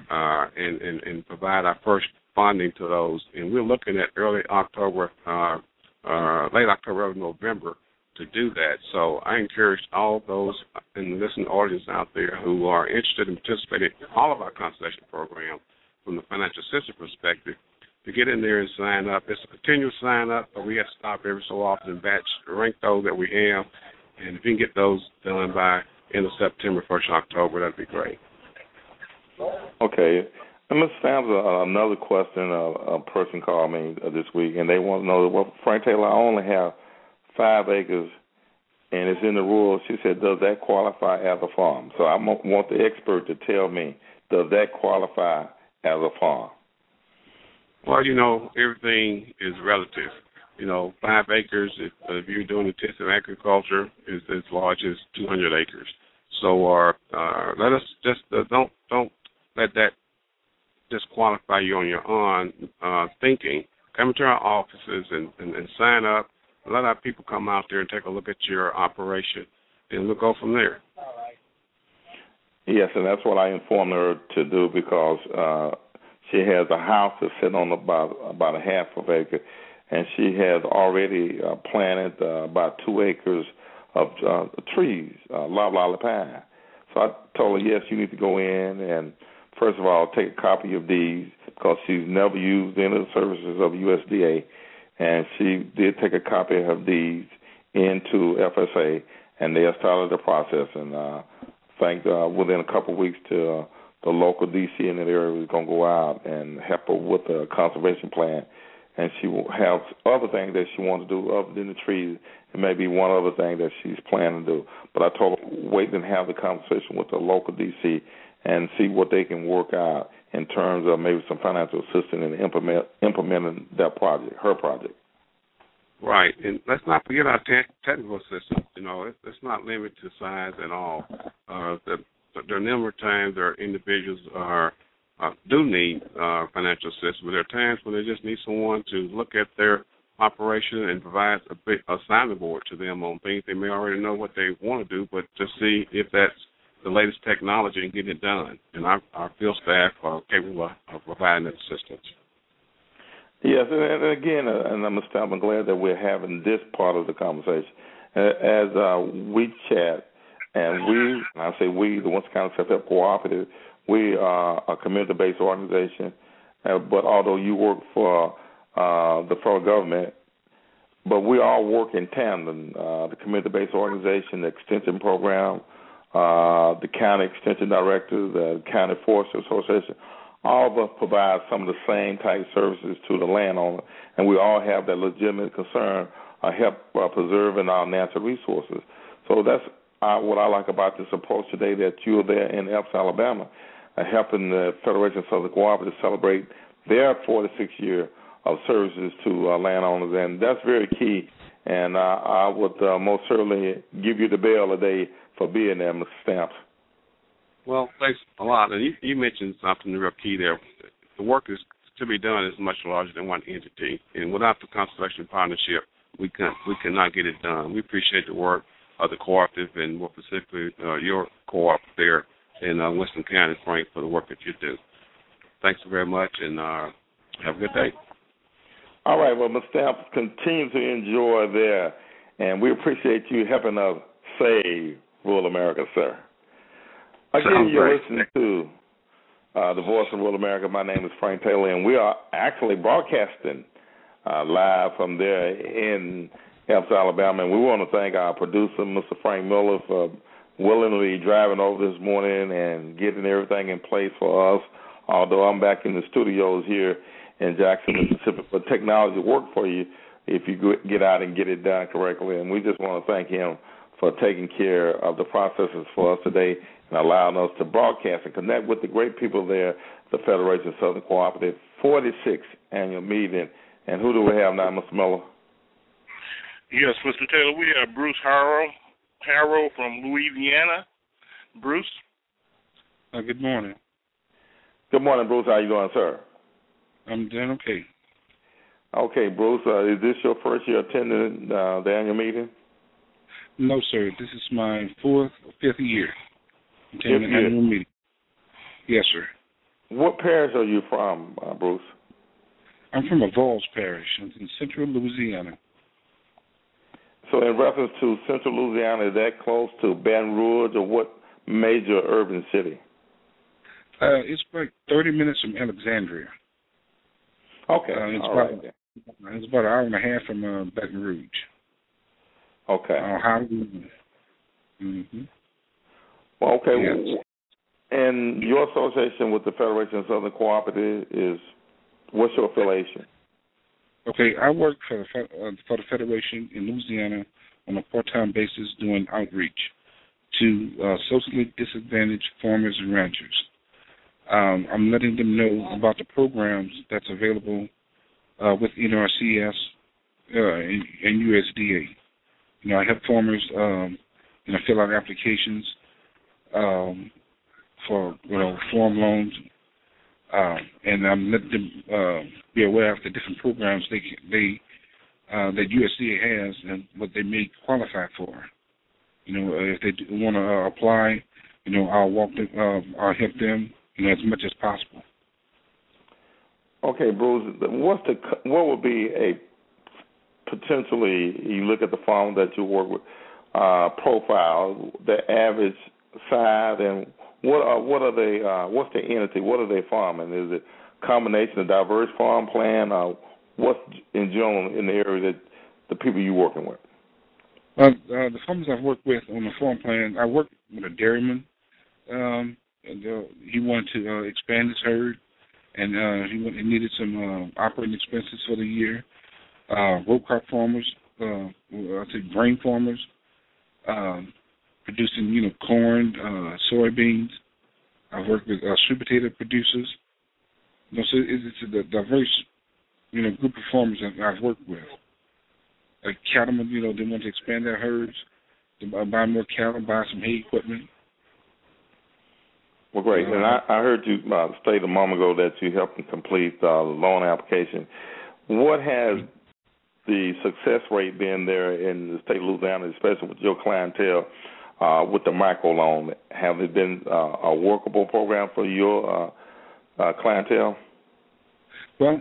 and provide our first funding to those. And we're looking at early October, late October, early November to do that. So I encourage all those in the listening audience out there who are interested in participating in all of our conservation programs from the financial assistance perspective to get in there and sign up. It's a continuous sign up, but we have to stop every so often and rank those that we have. And if you can get those done by end of September, 1st of October, that'd be great. Okay. And Mr. Stamps, another question, a person called me this week, and they want to know, well, Frank Taylor, I only have 5 acres, and it's in the rules. She said, does that qualify as a farm? So I want the expert to tell me, does that qualify as a farm? Well, everything is relative. 5 acres, if you're doing intensive agriculture, is as large as 200 acres. So let us just don't let that disqualify you on your own thinking. Come to our offices and sign up. Let our people come out there and take a look at your operation, and we'll go from there. Yes, and that's what I informed her to do, because she has a house that's sitting on about a half of an acre, and she has already planted about 2 acres of trees, loblolly pine. So I told her, yes, you need to go in and, first of all, take a copy of these, because she's never used any of the services of USDA, and she did take a copy of these into FSA, and they have started the process. And I think within a couple of weeks, the local DC in that area is going to go out and help her with the conservation plan. And she will have other things that she wants to do other than the trees, and maybe one other thing that she's planning to do. But I told her, wait and have the conversation with the local DC and see what they can work out in terms of maybe some financial assistance in implementing that project, her project. Right, and let's not forget our technical assistance. It's not limited to size at all. There are a number of times there are individuals do need financial assistance, but there are times when they just need someone to look at their operation and provide a sounding board to them on things they may already know what they want to do, but to see if that's the latest technology and getting it done. And our field staff are capable of providing that assistance. Yes, and again, I'm glad that we're having this part of the conversation. As we chat, and I say we, the Winston County Self-Help Cooperative, we are a community-based organization, but although you work for the federal government, but we all work in tandem. The community-based organization, the extension program, the county extension director, the county forestry association, all of us provide some of the same type services to the landowner, and we all have that legitimate concern of help preserving our natural resources. So that's what I like about this approach today, that you're there in Epps, Alabama, helping the Federation of Southern Cooperative celebrate their 46th year of services to landowners, and that's very key. And I would most certainly give you the bell today for being there, Mr. Stamps. Well, thanks a lot. And you mentioned something real key there. The work is to be done is much larger than one entity, and without the conservation partnership, we cannot get it done. We appreciate the work of the cooperative, and more specifically your co-op there in Winston County, Frank, for the work that you do. Thanks very much, and have a good day. All right. Well, Mr. Stamps, continue to enjoy there, and we appreciate you helping us save rural America, sir. Again, you're listening to the Voice of Rural America. My name is Frank Taylor, and we are actually broadcasting live from there in Epps, Alabama. And we want to thank our producer, Mr. Frank Miller, for willingly driving over this morning and getting everything in place for us, although I'm back in the studios here in Jackson, Mississippi. But technology work for you if you get out and get it done correctly. And we just want to thank him for taking care of the processes for us today and allowing us to broadcast and connect with the great people there, the Federation of Southern Cooperative 46th Annual Meeting. And who do we have now, Mr. Miller? Yes, Mr. Taylor, we have Bruce Harrow from Louisiana. Bruce? Good morning. Good morning, Bruce. How you doing, sir? I'm doing okay. Okay, Bruce, is this your first year attending the annual meeting? No, sir. This is my fifth year attending the annual meeting. Yes, sir. What parish are you from, Bruce? I'm from Avoyelles Parish in central Louisiana. So in reference to central Louisiana, is that close to Baton Rouge or what major urban city? It's like 30 minutes from Alexandria. Okay. It's about an hour and a half from Baton Rouge. Okay. Mm-hmm. Well, okay. Yes. And your association with the Federation of Southern Cooperative is, what's your affiliation? Okay, I work for the Federation in Louisiana on a part-time basis doing outreach to socially disadvantaged farmers and ranchers. I'm letting them know about the programs that's available with NRCS and USDA. I help farmers, fill out applications for farm loans, and I'm letting them be aware of the different programs that USDA has and what they may qualify for. If they want to apply, I'll help them, as much as possible. Okay, Bruce, what would be a potentially, you look at the farm that you work with, profile, the average size, and what's the entity? What are they farming? Is it a combination of diverse farm plan, or what's in general in the area that the people you're working with? The farmers I've worked with on the farm plan, I worked with a dairyman. He wanted to expand his herd, and he needed some operating expenses for the year. Row crop farmers, grain farmers, producing corn, soybeans. I've worked with sweet potato producers. So it's a diverse group of farmers that I've worked with. Cattlemen, they want to expand their herds, to buy more cattle, buy some hay equipment. Well, great. And I heard you state a moment ago that you helped them complete the loan application. What has the success rate been there in the state of Louisiana, especially with your clientele, with the microloan? Have it been a workable program for your clientele? Well,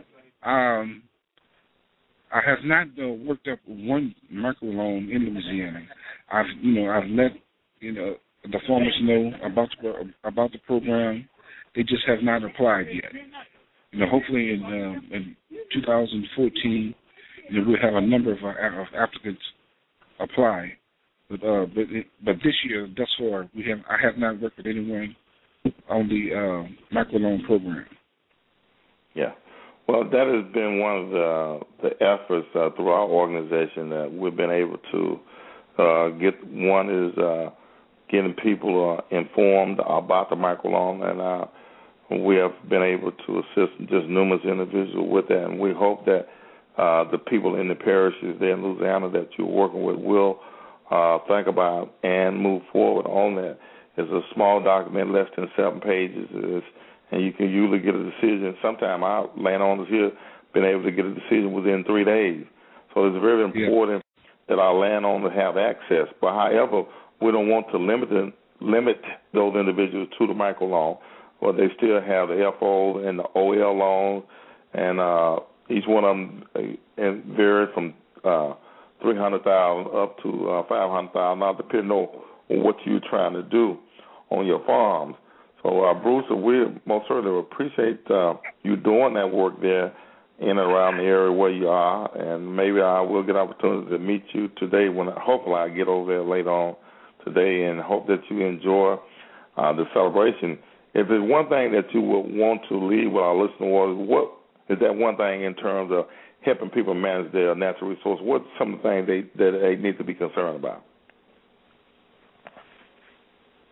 I have not worked up one microloan in Louisiana. I've let the farmers know about the program. They just have not applied yet. Hopefully in 2014, we'll have a number of applicants apply. But this year, thus far, I have not worked with anyone on the microloan program. Yeah. Well, that has been one of the efforts through our organization that we've been able to get. One is getting people informed about the microloan, and we have been able to assist just numerous individuals with that. And we hope that the people in the parishes there in Louisiana that you're working with will think about and move forward on that. It's a small document, less than 7 pages, and you can usually get a decision. Sometimes our landowners here been able to get a decision within 3 days. So it's very important that our landowners have access. But however, we don't want to limit those individuals to the microloan. Well, they still have the FO and the OL loans, and each one of them vary from $300,000 up to $500,000, now depending on what you're trying to do on your farms. So, Bruce, we most certainly appreciate you doing that work there in and around the area where you are, and maybe I will get an opportunity to meet you today when hopefully I get over there later on today, and hope that you enjoy the celebration. If there's one thing that you would want to leave with our listeners, what is that one thing in terms of helping people manage their natural resources? What's some of the things that they need to be concerned about?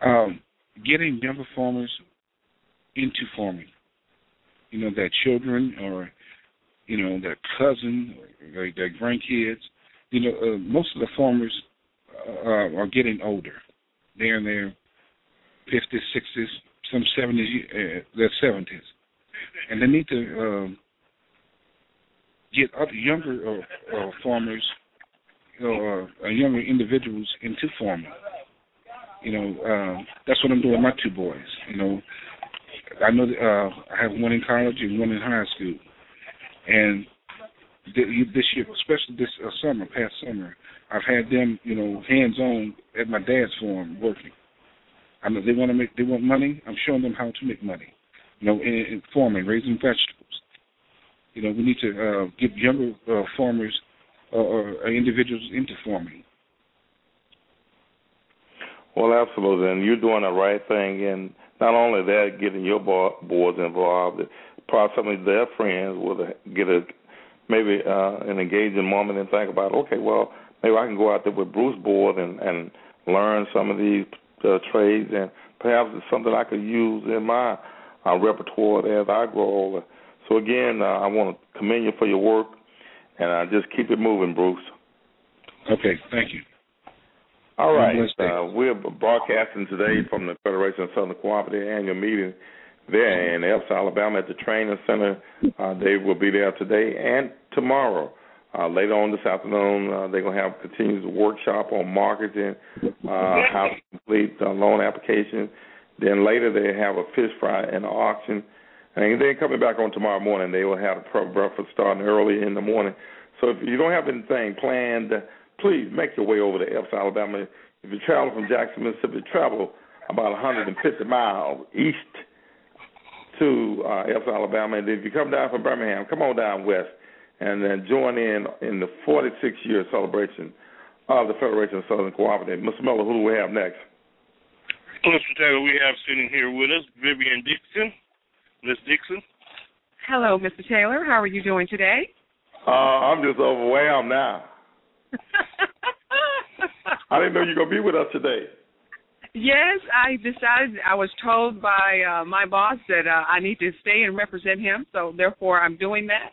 Getting younger farmers into farming. Their children or, their cousin or their grandkids. Most of the farmers are getting older. They're in their 50s, 60s, some 70s, their 70s. And they need to get other younger farmers or younger individuals into farming. That's what I'm doing with my 2 boys. I know that, I have one in college and one in high school. And this year, especially this past summer, I've had them, hands-on at my dad's farm working. I know they want money. I'm showing them how to make money, in farming, raising vegetables. We need to get younger farmers or individuals into farming. Well, absolutely, and you're doing the right thing, and not only that, getting your boys involved, probably some of their friends will get an engaging moment and think about, okay, well, maybe I can go out there with Bruce board and learn some of these trades, and perhaps it's something I could use in my repertoire as I grow older. So again, I want to commend you for your work, and just keep it moving, Bruce. Okay, thank you. All right, we're broadcasting today from the Federation of Southern Cooperative annual meeting there in Epps, Alabama at the Training Center. They will be there today and tomorrow. Later on this afternoon, they're going to have a continuous workshop on marketing, how to complete loan applications. Then later they have a fish fry and an auction. And then coming back on tomorrow morning, they will have a breakfast starting early in the morning. So if you don't have anything planned, please make your way over to Epps, Alabama. If you travel from Jackson, Mississippi, travel about 150 miles east to Epps, Alabama. And if you come down from Birmingham, come on down west and then join in the 46-year celebration of the Federation of Southern Cooperative. Mr. Miller, who do we have next? Mr. Taylor, we have sitting here with us Vivian Dixon. Ms. Dixon. Hello, Mr. Taylor. How are you doing today? I'm just overwhelmed now. I didn't know you were going to be with us today. Yes, I decided. I was told by my boss that I need to stay and represent him, so therefore I'm doing that.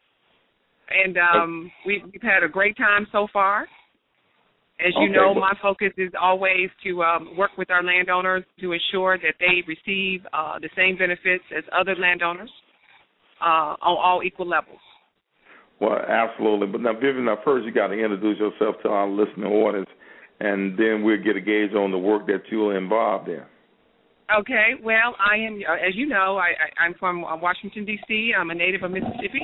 And we've had a great time so far. As you know, my focus is always to work with our landowners to ensure that they receive the same benefits as other landowners on all equal levels. Well, absolutely. But now, Vivian, first you got to introduce yourself to our listening audience, and then we'll get a gauge on the work that you're involved in. Okay. Well, I am, as you know, I'm from Washington, D.C. I'm a native of Mississippi,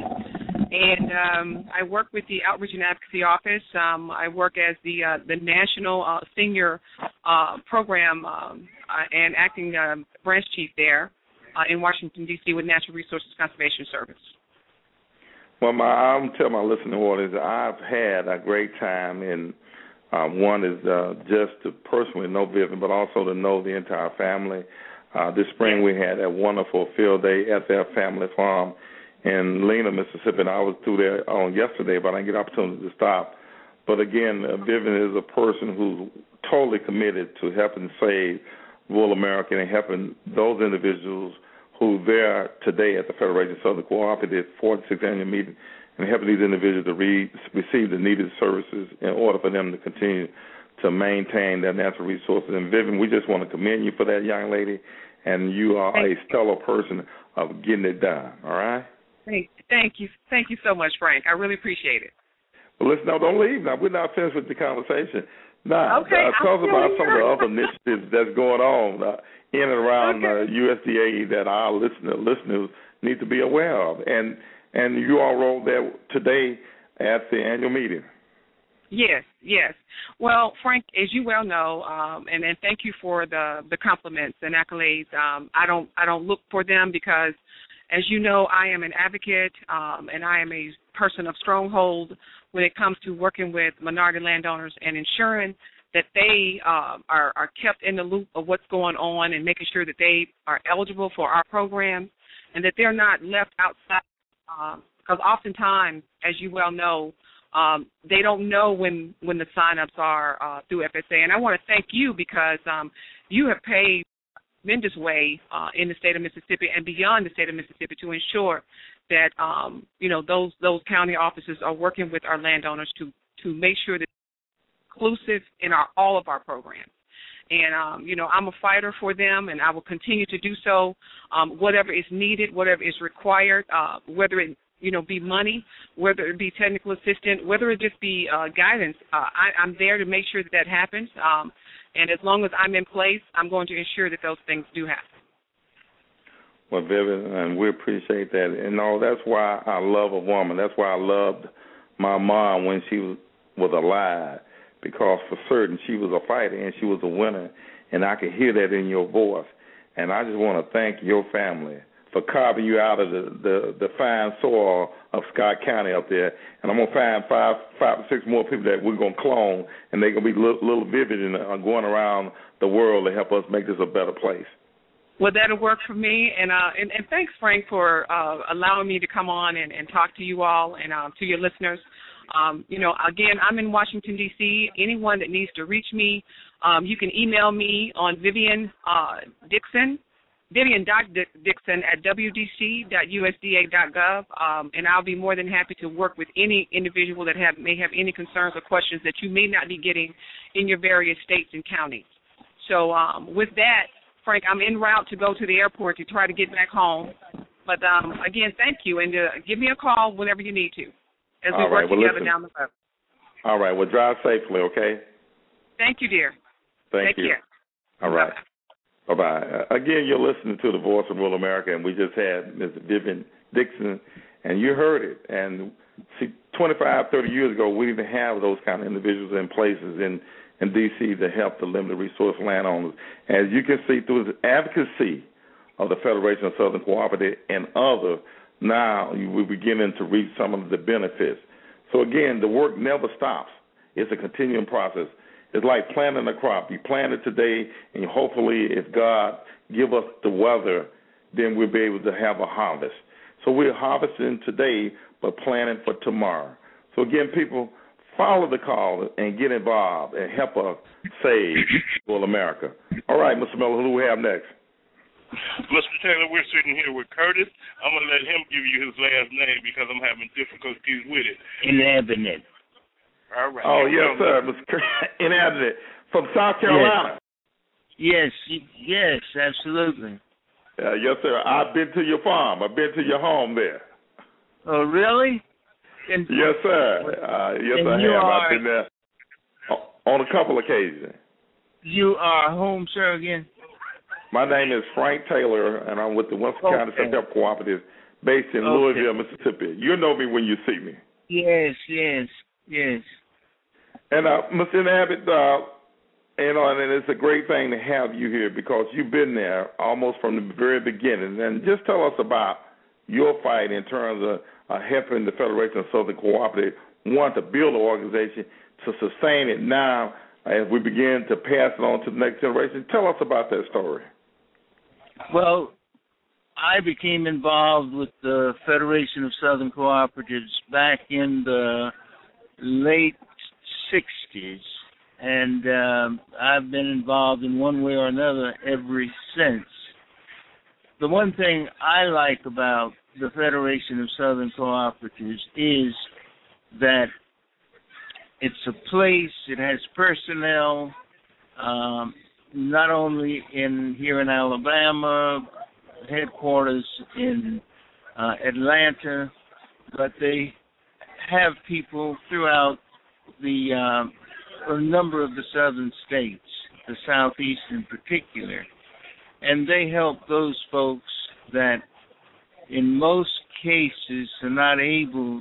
and I work with the Outreach and Advocacy Office. I work as the National Senior Program and Acting Branch Chief there in Washington, D.C. with Natural Resources Conservation Service. Well, I'm telling my listening audience, I've had a great time, and one is just to personally know Vivian, but also to know the entire family. This spring we had a wonderful field day at their family farm in Lena, Mississippi, and I was through there on yesterday, but I didn't get an opportunity to stop. But again, Vivian is a person who's totally committed to helping save rural America and helping those individuals who there today at the Federation of Southern Cooperative 46th annual meeting and helping these individuals to receive the needed services in order for them to continue to maintain their natural resources. And Vivian, we just want to commend you for that, young lady, and you are a stellar person of getting it done, all right? Thank you. Thank you so much, Frank. I really appreciate it. Well, listen, no, don't leave now. We're not finished with the conversation. Now, talk about some of the other initiatives that's going on in and around USDA that our listeners need to be aware of. And you all wrote there today at the annual meeting. Yes. Well, Frank, as you well know, and thank you for the compliments and accolades. I don't look for them because, as you know, I am an advocate and I am a person of stronghold when it comes to working with minority landowners and ensuring that they are kept in the loop of what's going on and making sure that they are eligible for our program and that they're not left outside. Because oftentimes, as you well know, they don't know when the sign-ups are through FSA. And I want to thank you because you have paid a tremendous way in the state of Mississippi and beyond the state of Mississippi to ensure that, those county offices are working with our landowners to make sure that it's inclusive in all of our programs. And, I'm a fighter for them, and I will continue to do so, whatever is needed, whatever is required, whether it, be money, whether it be technical assistance, whether it just be guidance. I'm there to make sure that happens. And as long as I'm in place, I'm going to ensure that those things do happen. Well, Vivian, and we appreciate that. And that's why I love a woman. That's why I loved my mom when she was alive, because for certain she was a fighter and she was a winner, and I could hear that in your voice. And I just want to thank your family for carving you out of the fine soil of Scott County up there. And I'm going to find five or six more people that we're going to clone, and they're going to be little Vivid and going around the world to help us make this a better place. Well, that'll work for me. And thanks, Frank, for allowing me to come on and talk to you all and to your listeners. Again, I'm in Washington, D.C. Anyone that needs to reach me, you can email me on Vivian.Dixon at wdc.usda.gov, and I'll be more than happy to work with any individual that may have any concerns or questions that you may not be getting in your various states and counties. So with that, Frank, I'm en route to go to the airport to try to get back home. But, again, thank you, and give me a call whenever you need to as we work together down the road. All right. Well, drive safely, okay? Thank you, dear. Take care. All right. Bye-bye. Again, you're listening to the Voice of Rural America, and we just had Ms. Vivian Dixon, and you heard it. And see, 25, 30 years ago, we didn't have those kind of individuals in places in D.C. to help the limited resource landowners. As you can see, through the advocacy of the Federation of Southern Cooperatives and others, now we're beginning to reap some of the benefits. So, again, the work never stops. It's a continuing process. It's like planting a crop. You plant it today, and hopefully if God give us the weather, then we'll be able to have a harvest. So we're harvesting today but planting for tomorrow. So, again, people, follow the call and get involved and help us save rural America. All right, Mr. Miller, who do we have next? Mr. Taylor, we're sitting here with Curtis. I'm going to let him give you his last name because I'm having difficulties with it. Inhabitant. All right. Oh, yes, sir. Mr. Inhabitant from South Carolina. Yes, absolutely. Yes, sir. I've been to your farm. I've been to your home there. Oh, really? Yes, sir. Yes, I have. I've been there on a couple occasions. You are home, sir, again? My name is Frank Taylor, and I'm with the Winston County Self-Help Cooperative based in Louisville, Mississippi. You'll know me when you see me. Yes. And, Mr. Inhabit, and it's a great thing to have you here because you've been there almost from the very beginning. And just tell us about your fight in terms of helping the Federation of Southern Cooperatives want to build an organization to sustain it now as we begin to pass it on to the next generation. Tell us about that story. Well, I became involved with the Federation of Southern Cooperatives back in the late 60s, and I've been involved in one way or another ever since. The one thing I like about the Federation of Southern Cooperatives is that it's a place, it has personnel, not only here in Alabama, headquarters in Atlanta, but they have people throughout a number of the southern states, the Southeast in particular, and they help those folks that in most cases are not able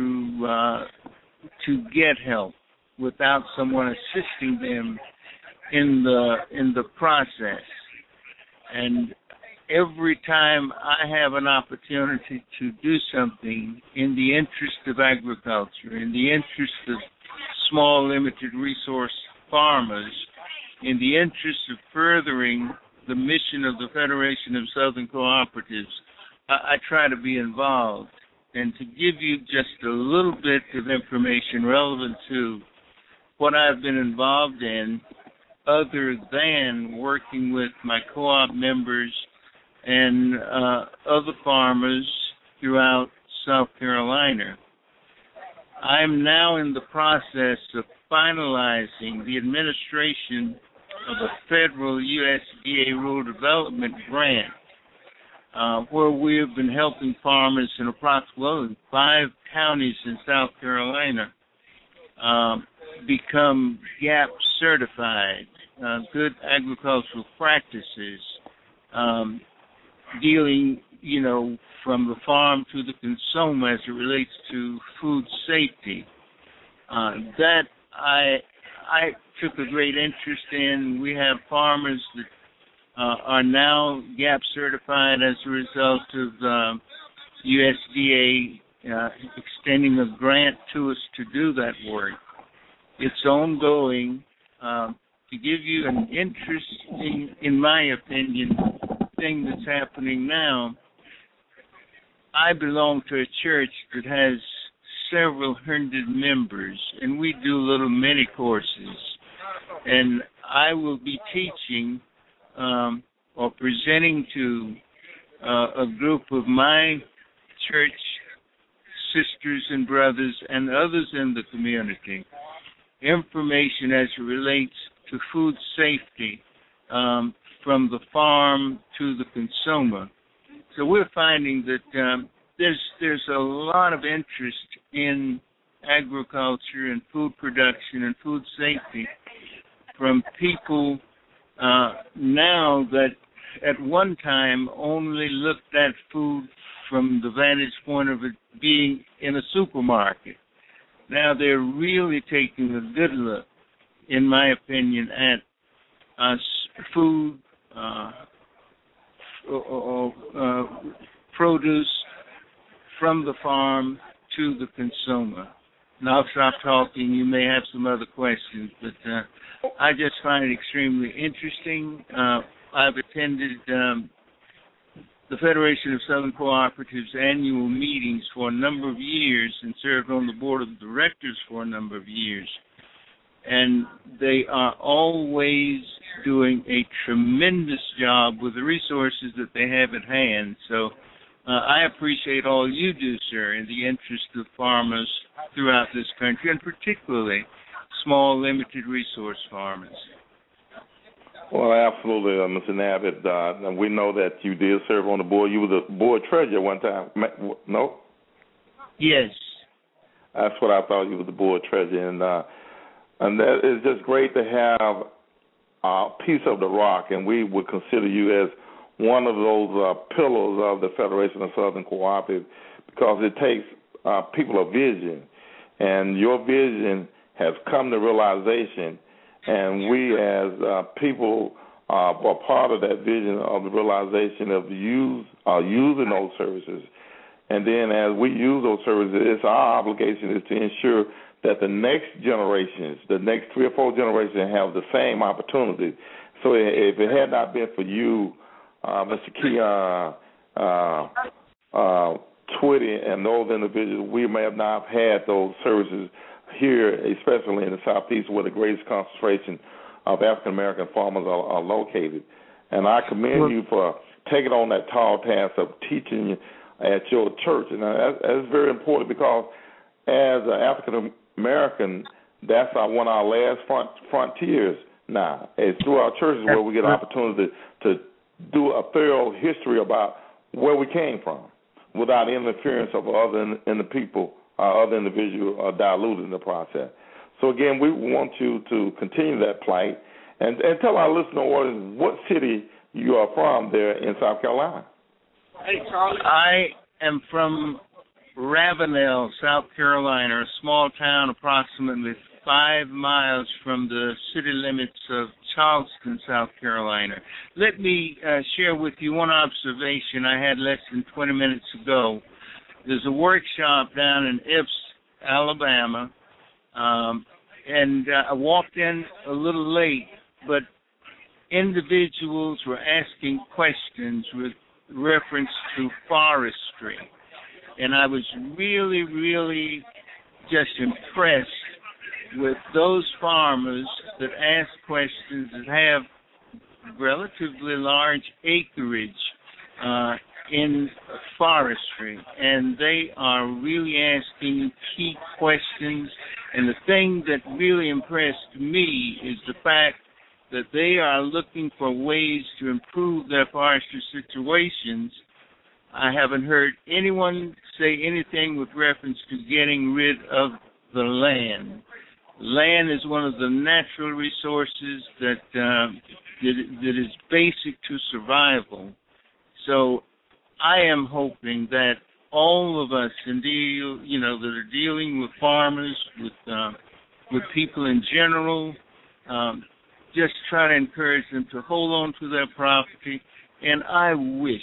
to get help without someone assisting them in the process. And every time I have an opportunity to do something in the interest of agriculture, in the interest of small limited resource farmers, in the interest of furthering the mission of the Federation of Southern Cooperatives, I try to be involved. and to give you just a little bit of information relevant to what I've been involved in, other than working with my co-op members and other farmers throughout South Carolina. I'm now in the process of finalizing the administration of a federal USDA rural development grant, where we have been helping farmers in approximately 5 counties in South Carolina become GAP certified, good agricultural practices, dealing, from the farm to the consumer as it relates to food safety. That I took a great interest in. We have farmers that are now GAP certified as a result of USDA extending a grant to us to do that work. It's ongoing. To give you an interesting, in my opinion, thing that's happening now, I belong to a church that has several hundred members, and we do little mini courses. And I will be teaching or presenting to a group of my church sisters and brothers and others in the community information as it relates to food safety from the farm to the consumer. So we're finding that there's a lot of interest in agriculture and food production and food safety from people now that at one time only looked at food from the vantage point of it being in a supermarket. Now they're really taking a good look, in my opinion, at food, produce from the farm to the consumer. Now I'll stop talking. You may have some other questions, but I just find it extremely interesting. I've attended the Federation of Southern Cooperatives annual meetings for a number of years and served on the board of directors for a number of years. And they are always doing a tremendous job with the resources that they have at hand. So I appreciate all you do, sir, in the interest of farmers throughout this country, and particularly small, limited resource farmers. Well, absolutely, Mr. Navid. And we know that you did serve on the board. You were the board treasurer one time. No? Yes. That's what I thought. You were the board treasurer. And that is just great to have a piece of the rock, and we would consider you as one of those pillars of the Federation of Southern Cooperatives, because it takes people of vision, and your vision has come to realization, and we as people are part of that vision of the realization of using those services. And then as we use those services, it's our obligation is to ensure that the next generations, the next 3 or 4 generations, have the same opportunity. So if it had not been for you, Mr. Keon, Twitty, and those individuals, we may have not had those services here, especially in the Southeast, where the greatest concentration of African-American farmers are located. And I commend you for taking on that tall task of teaching at your church. And that's very important, because as an African-American, that's one of our last frontiers now. It's through our churches where we get an opportunity to do a thorough history about where we came from without interference of other individuals diluted in the process. So, again, we want you to continue that plight and tell our listener audience what city you are from there in South Carolina. Hey, Charlie. I am from Ravenel, South Carolina, a small town approximately 5 miles from the city limits of Charleston, South Carolina. Let me share with you one observation I had less than 20 minutes ago. There's a workshop down in Ipps, Alabama, and I walked in a little late, but individuals were asking questions with reference to forestry. and I was really, really just impressed with those farmers that ask questions that have relatively large acreage in forestry, and they are really asking key questions. And the thing that really impressed me is the fact that they are looking for ways to improve their forestry situations. I haven't heard anyone say anything with reference to getting rid of the land. Land is one of the natural resources that is basic to survival. So I am hoping that all of us, indeed, that are dealing with farmers, with people in general, just try to encourage them to hold on to their property. And I wish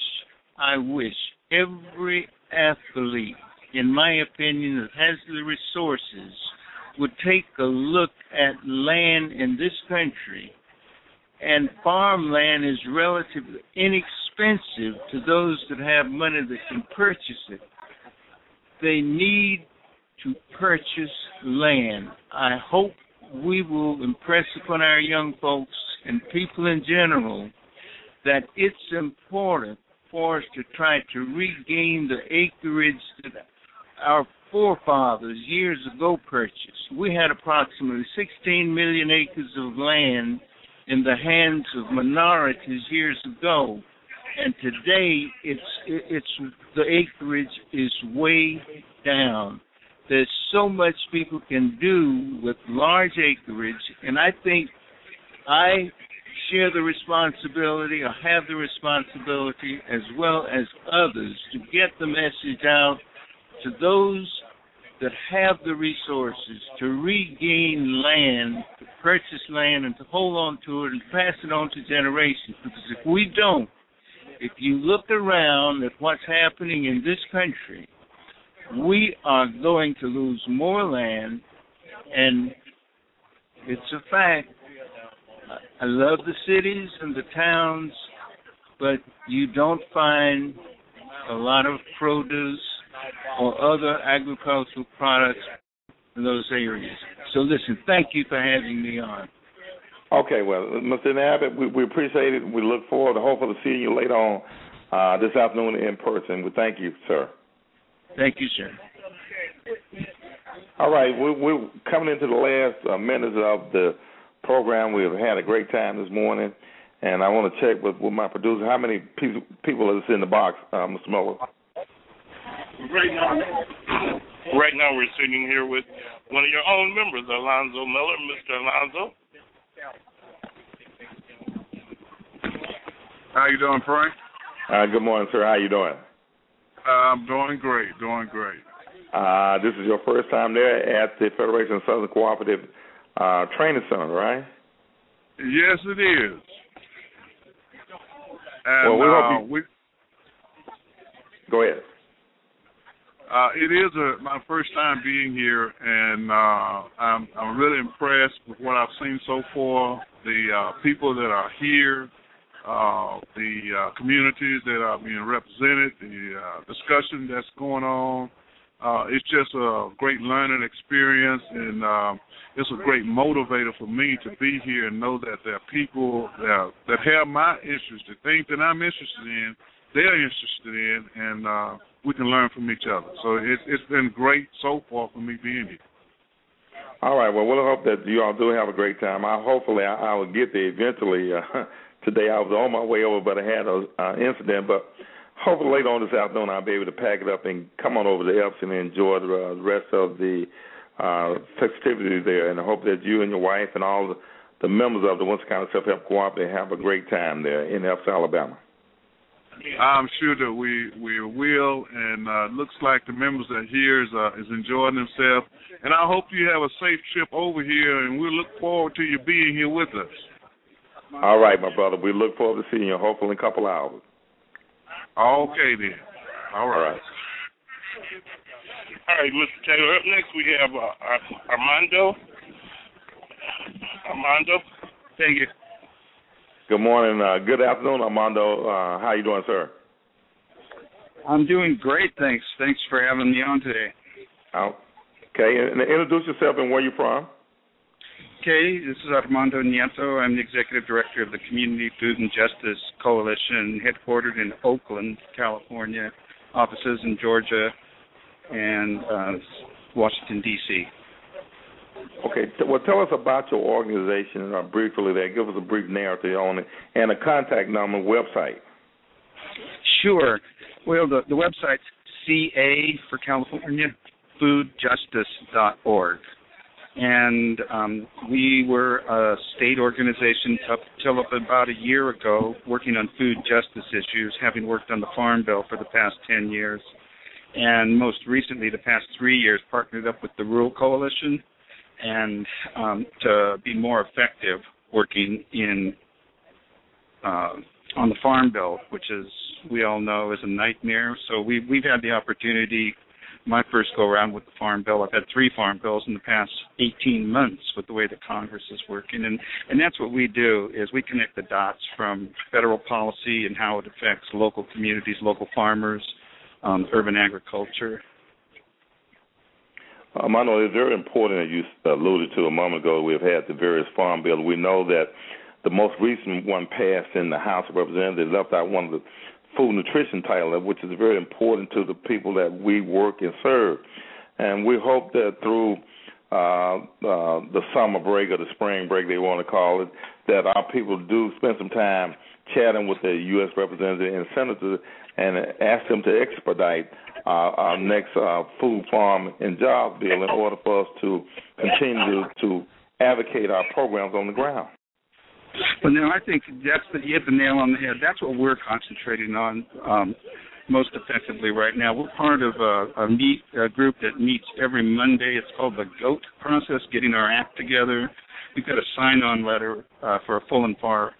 every athlete, in my opinion, that has the resources would take a look at land in this country. And farmland is relatively inexpensive to those that have money that can purchase it. They need to purchase land. I hope we will impress upon our young folks and people in general that it's important for us to try to regain the acreage that our forefathers years ago purchased. We had approximately 16 million acres of land in the hands of minorities years ago, and today it's the acreage is way down. There's so much people can do with large acreage, and I think I share the responsibility, or have the responsibility, as well as others, to get the message out to those that have the resources to regain land, to purchase land, and to hold on to it and pass it on to generations. Because if we don't, if you look around at what's happening in this country, we are going to lose more land, and it's a fact. I love the cities and the towns, but you don't find a lot of produce or other agricultural products in those areas. So listen, thank you for having me on. Okay, well, Mr. Abbott, we appreciate it. We look forward to hopefully seeing you later on this afternoon in person. We thank you, sir. Thank you, sir. All right, we're coming into the last minutes of the program. We've had a great time this morning, and I want to check with my producer. How many people is in the box, Mr. Miller? Right now we're sitting here with one of your own members, Alonzo Miller. Mr. Alonzo. How you doing, Frank? Good morning, sir. How you doing? I'm doing great, This is your first time there at the Federation of Southern Cooperative Training Center, right? Yes, it is. And, well, go ahead. It is my first time being here, and I'm really impressed with what I've seen so far. The people that are here, the communities that are being represented, the discussion that's going on. It's just a great learning experience, and it's a great motivator for me to be here and know that there are people that have my interest, the things that I'm interested in, they're interested in, and we can learn from each other. So it's been great so far for me being here. All right. Well, we'll hope that you all do have a great time. Hopefully I will get there eventually. Today I was on my way over, but I had an incident. But hopefully later on this afternoon I'll be able to pack it up and come on over to Epsom and enjoy the rest of the festivities there. And I hope that you and your wife and all the members of the Winston County Self-Help Cooperative have a great time there in Epsom, Alabama. I'm sure that we will, and looks like the members that here is enjoying themselves. And I hope you have a safe trip over here, and we look forward to you being here with us. All right, my brother. We look forward to seeing you, hopefully in a couple hours. Okay, then. All right. All right, Mr. Taylor. Up next we have Armando. Armando, thank you. Good morning. Good afternoon, Armando. How you doing, sir? I'm doing great, thanks. Thanks for having me on today. Oh, okay, and introduce yourself and where you're from. Okay, this is Armando Nieto. I'm the Executive Director of the Community Food and Justice Coalition, headquartered in Oakland, California, offices in Georgia and Washington, D.C. Okay, well, tell us about your organization briefly there. Give us a brief narrative on it and a contact number and website. Sure. Well, the website's CA for California, foodjustice.org. And we were a state organization till about a year ago working on food justice issues, having worked on the Farm Bill for the past 10 years. And most recently, the past 3 years, partnered up with the Rural Coalition and to be more effective working in on the Farm Bill, which is, we all know, is a nightmare. So we've had the opportunity, my first go-around with the Farm Bill, I've had 3 Farm Bills in the past 18 months with the way that Congress is working. And that's what we do, is we connect the dots from federal policy and how it affects local communities, local farmers, urban agriculture. Mano, it's very important, as you alluded to a moment ago, we've had the various Farm Bills. We know that the most recent one passed in the House of Representatives left out one of the food nutrition title, which is very important to the people that we work and serve. And we hope that through the summer break or the spring break, they want to call it, that our people do spend some time chatting with the U.S. representative and senator and ask them to expedite our next food, farm, and job bill in order for us to continue to advocate our programs on the ground. Well, no, I think you hit the nail on the head. That's what we're concentrating on most effectively right now. We're part of a group that meets every Monday. It's called the GOAT process, getting our act together. We've got a sign-on letter for a full and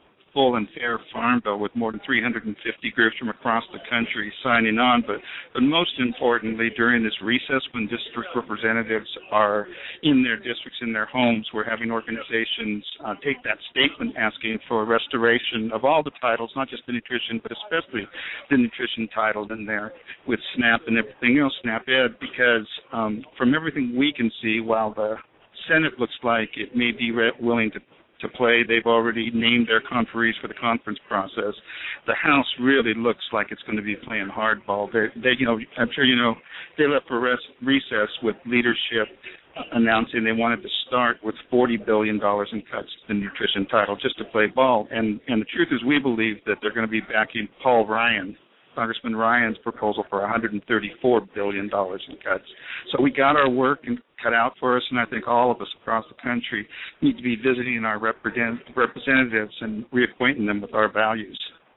fair Farm Bill with more than 350 groups from across the country signing on. But most importantly, during this recess, when district representatives are in their districts, in their homes, we're having organizations take that statement asking for restoration of all the titles, not just the nutrition, but especially the nutrition title in there with SNAP and everything else, SNAP-Ed, because from everything we can see, while the Senate looks like it may be willing to play. They've already named their conferees for the conference process. The House really looks like it's going to be playing hardball. They I'm sure you know, they left for recess with leadership announcing they wanted to start with $40 billion in cuts to the nutrition title just to play ball. And the truth is, we believe that they're going to be backing Paul Ryan, Congressman Ryan's proposal for $134 billion in cuts. So we got our work cut out for us, and I think all of us across the country need to be visiting our representatives and reacquainting them with our values.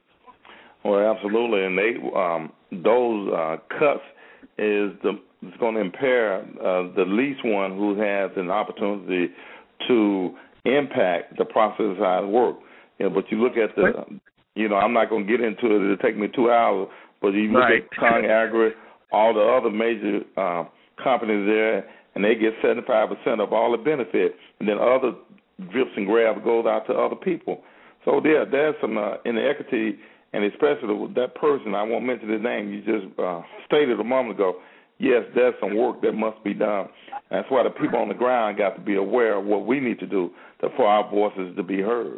Well, absolutely, and those cuts is going to impair the least one who has an opportunity to impact the process of how it works. But you look at I'm not going to get into it. It'll take me 2 hours. But you look at ConAgra, all the other major companies there, and they get 75% of all the benefit. And then other drips and grabs goes out to other people. So there's some inequity, and especially with that person, I won't mention his name, you just stated a moment ago, yes, there's some work that must be done. That's why the people on the ground got to be aware of what we need to do for our voices to be heard.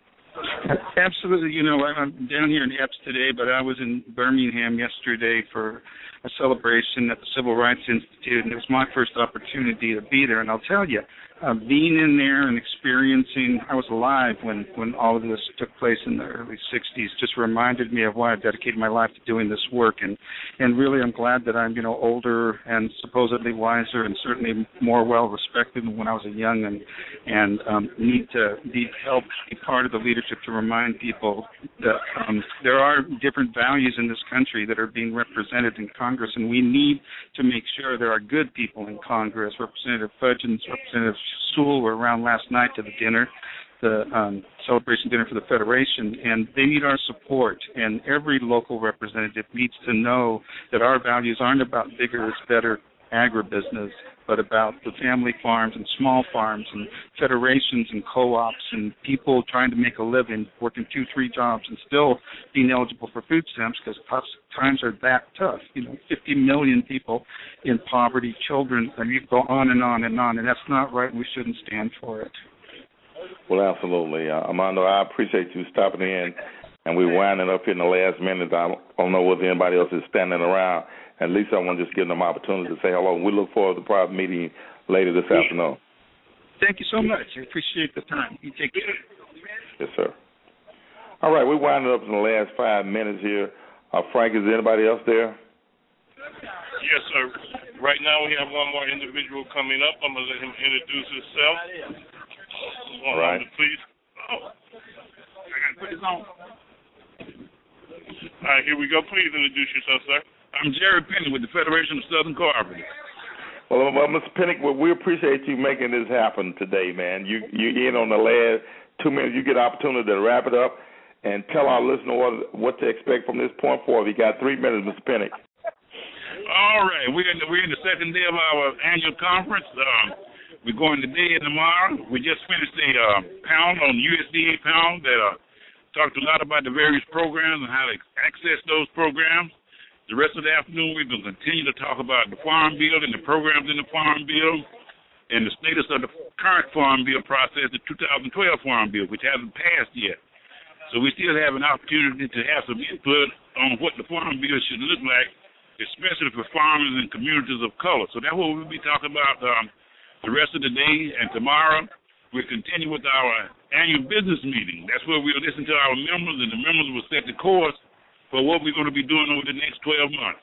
Absolutely. I'm down here in Epps today, but I was in Birmingham yesterday for a celebration at the Civil Rights Institute, and it was my first opportunity to be there. And I'll tell you, being in there and experiencing, I was alive when all of this took place in the early 60s, just reminded me of why I've dedicated my life to doing this work. And really, I'm glad that I'm, older and supposedly wiser and certainly more well-respected than when I was a young and need to be helped be part of the leadership to remind people that there are different values in this country that are being represented in Congress, and we need to make sure there are good people in Congress. Representative Fudge and Representative Sewell were around last night to the dinner, the celebration dinner for the Federation, and they need our support. And every local representative needs to know that our values aren't about bigger is better agribusiness. but about the family farms and small farms and federations and co-ops and people trying to make a living, working 2-3 jobs and still being eligible for food stamps because times are that tough. 50 million people in poverty, children, and you go on and on and on, and that's not right, and we shouldn't stand for it. Well, absolutely. Armando, I appreciate you stopping in, and we're winding up here in the last minute. I don't know whether anybody else is standing around. At least I want to just give them an opportunity to say hello. We look forward to the private meeting later this afternoon. Thank you so much. I appreciate the time. You take care. Yes, sir. All right, we're winding up in the last 5 minutes here. Frank, is there anybody else there? Yes, sir. Right now we have one more individual coming up. I'm going to let him introduce himself. All right. Please. Oh, I got to put this on. All right, here we go. Please introduce yourself, sir. I'm Jerry Penny with the Federation of Southern Cooperatives. Well, Mr. Pennick, we appreciate you making this happen today, man. You in on the last 2 minutes. You get an opportunity to wrap it up and tell our listener what to expect from this point forward. You got 3 minutes, Mr. Pennick. All right, we're in the second day of our annual conference. We're going today and tomorrow. We just finished a pound on USDA pound that talked a lot about the various programs and how to access those programs. The rest of the afternoon, we're going to continue to talk about the Farm Bill and the programs in the Farm Bill and the status of the current Farm Bill process, the 2012 Farm Bill, which hasn't passed yet. So we still have an opportunity to have some input on what the Farm Bill should look like, especially for farmers and communities of color. So that's what we'll be talking about the rest of the day. And tomorrow, we'll continue with our annual business meeting. That's where we'll listen to our members, and the members will set the course for what we're going to be doing over the next 12 months.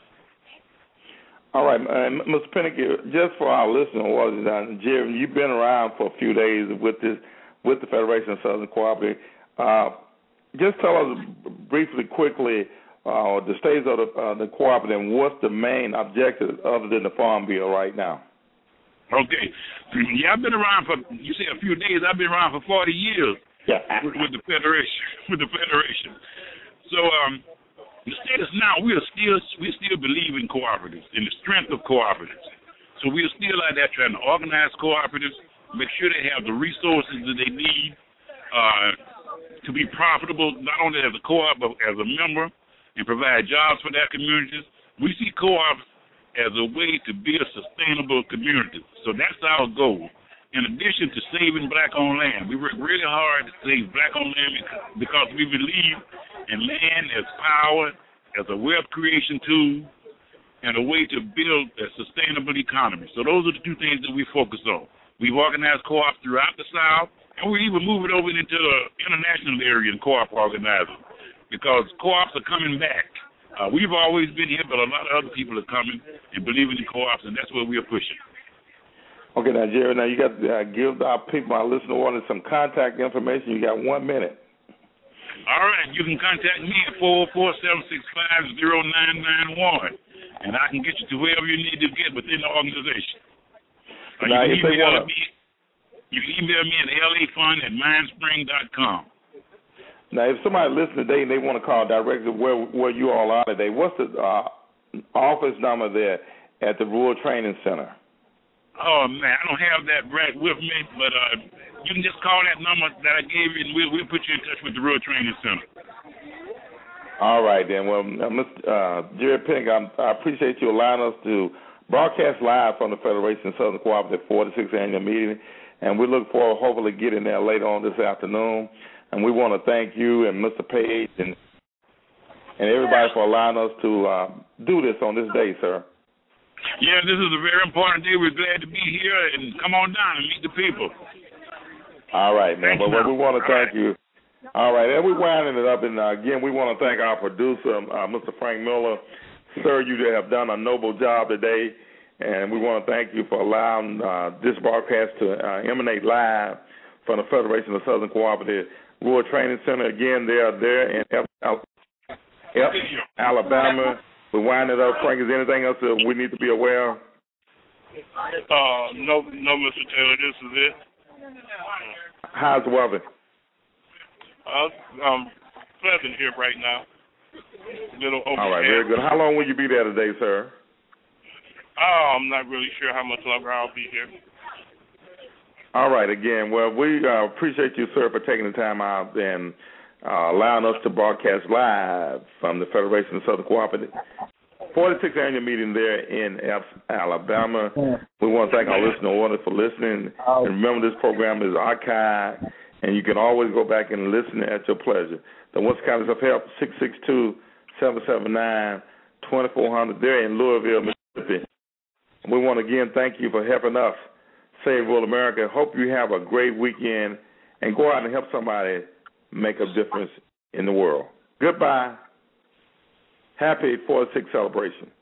All right, Mr. Pennick, just for our listeners, Jerry, you've been around for a few days with the Federation of Southern Cooperatives. Just tell us briefly, quickly, the status of the cooperative and what's the main objective other than the Farm Bill right now. Okay. Yeah, I've been around for, you say a few days, I've been around for 40 years with the Federation. So the status now, we still believe in cooperatives, in the strength of cooperatives. So we're still out there trying to organize cooperatives, make sure they have the resources that they need to be profitable, not only as a co-op, but as a member, and provide jobs for their communities. We see co-ops as a way to build sustainable communities. So that's our goal. In addition to saving black-owned land, we work really hard to save black-owned land because we believe in land as power, as a wealth creation tool, and a way to build a sustainable economy. So those are the two things that we focus on. We've organized co-ops throughout the South, and we're even moving over into the international area in co-op organizing because co-ops are coming back. We've always been here, but a lot of other people are coming and believing in co-ops, and that's where we are pushing. Okay, now, Jerry, you got to give our people, our listener, some contact information. You got 1 minute. All right, you can contact me at 404-765-0991, and I can get you to wherever you need to get within the organization. Now, you can email me at lafund@mindspring.com. Now, if somebody listens today and they want to call directly where you all are today, what's the office number there at the Rural Training Center? Oh, man, I don't have that right with me, but you can just call that number that I gave you, and we'll put you in touch with the Rural Training Center. All right, then. Well, Mr. Jerry Pennick, I appreciate you allowing us to broadcast live from the Federation of Southern Cooperative 46th Annual Meeting, and we look forward to hopefully getting there later on this afternoon. And we want to thank you and Mr. Page and everybody for allowing us to do this on this day, sir. Yeah, this is a very important day. We're glad to be here, and come on down and meet the people. All right, man. Well, we want to thank you. All right, and we're winding it up, and again, we want to thank our producer, Mr. Frank Miller. Sir, you have done a noble job today, and we want to thank you for allowing this broadcast to emanate live from the Federation of Southern Cooperative Rural Training Center. Again, they are there in Alabama. We wind it up. Frank, is there anything else that we need to be aware of? No, Mr. Taylor, this is it. How's the weather? Pleasant here right now. Little overcast. All right, very good. How long will you be there today, sir? I'm not really sure how much longer I'll be here. All right, again, well, we appreciate you, sir, for taking the time out and allowing us to broadcast live from the Federation of Southern Cooperative 46th annual meeting there in Alabama. We want to thank our listener audience for listening. And remember, this program is archived, and you can always go back and listen at your pleasure. The Winston College of Help, 662-779-2400. They're in Louisville, Mississippi. We want to again thank you for helping us save Rural America. Hope you have a great weekend and go out and help somebody make a difference in the world. Goodbye. Happy 46th celebration.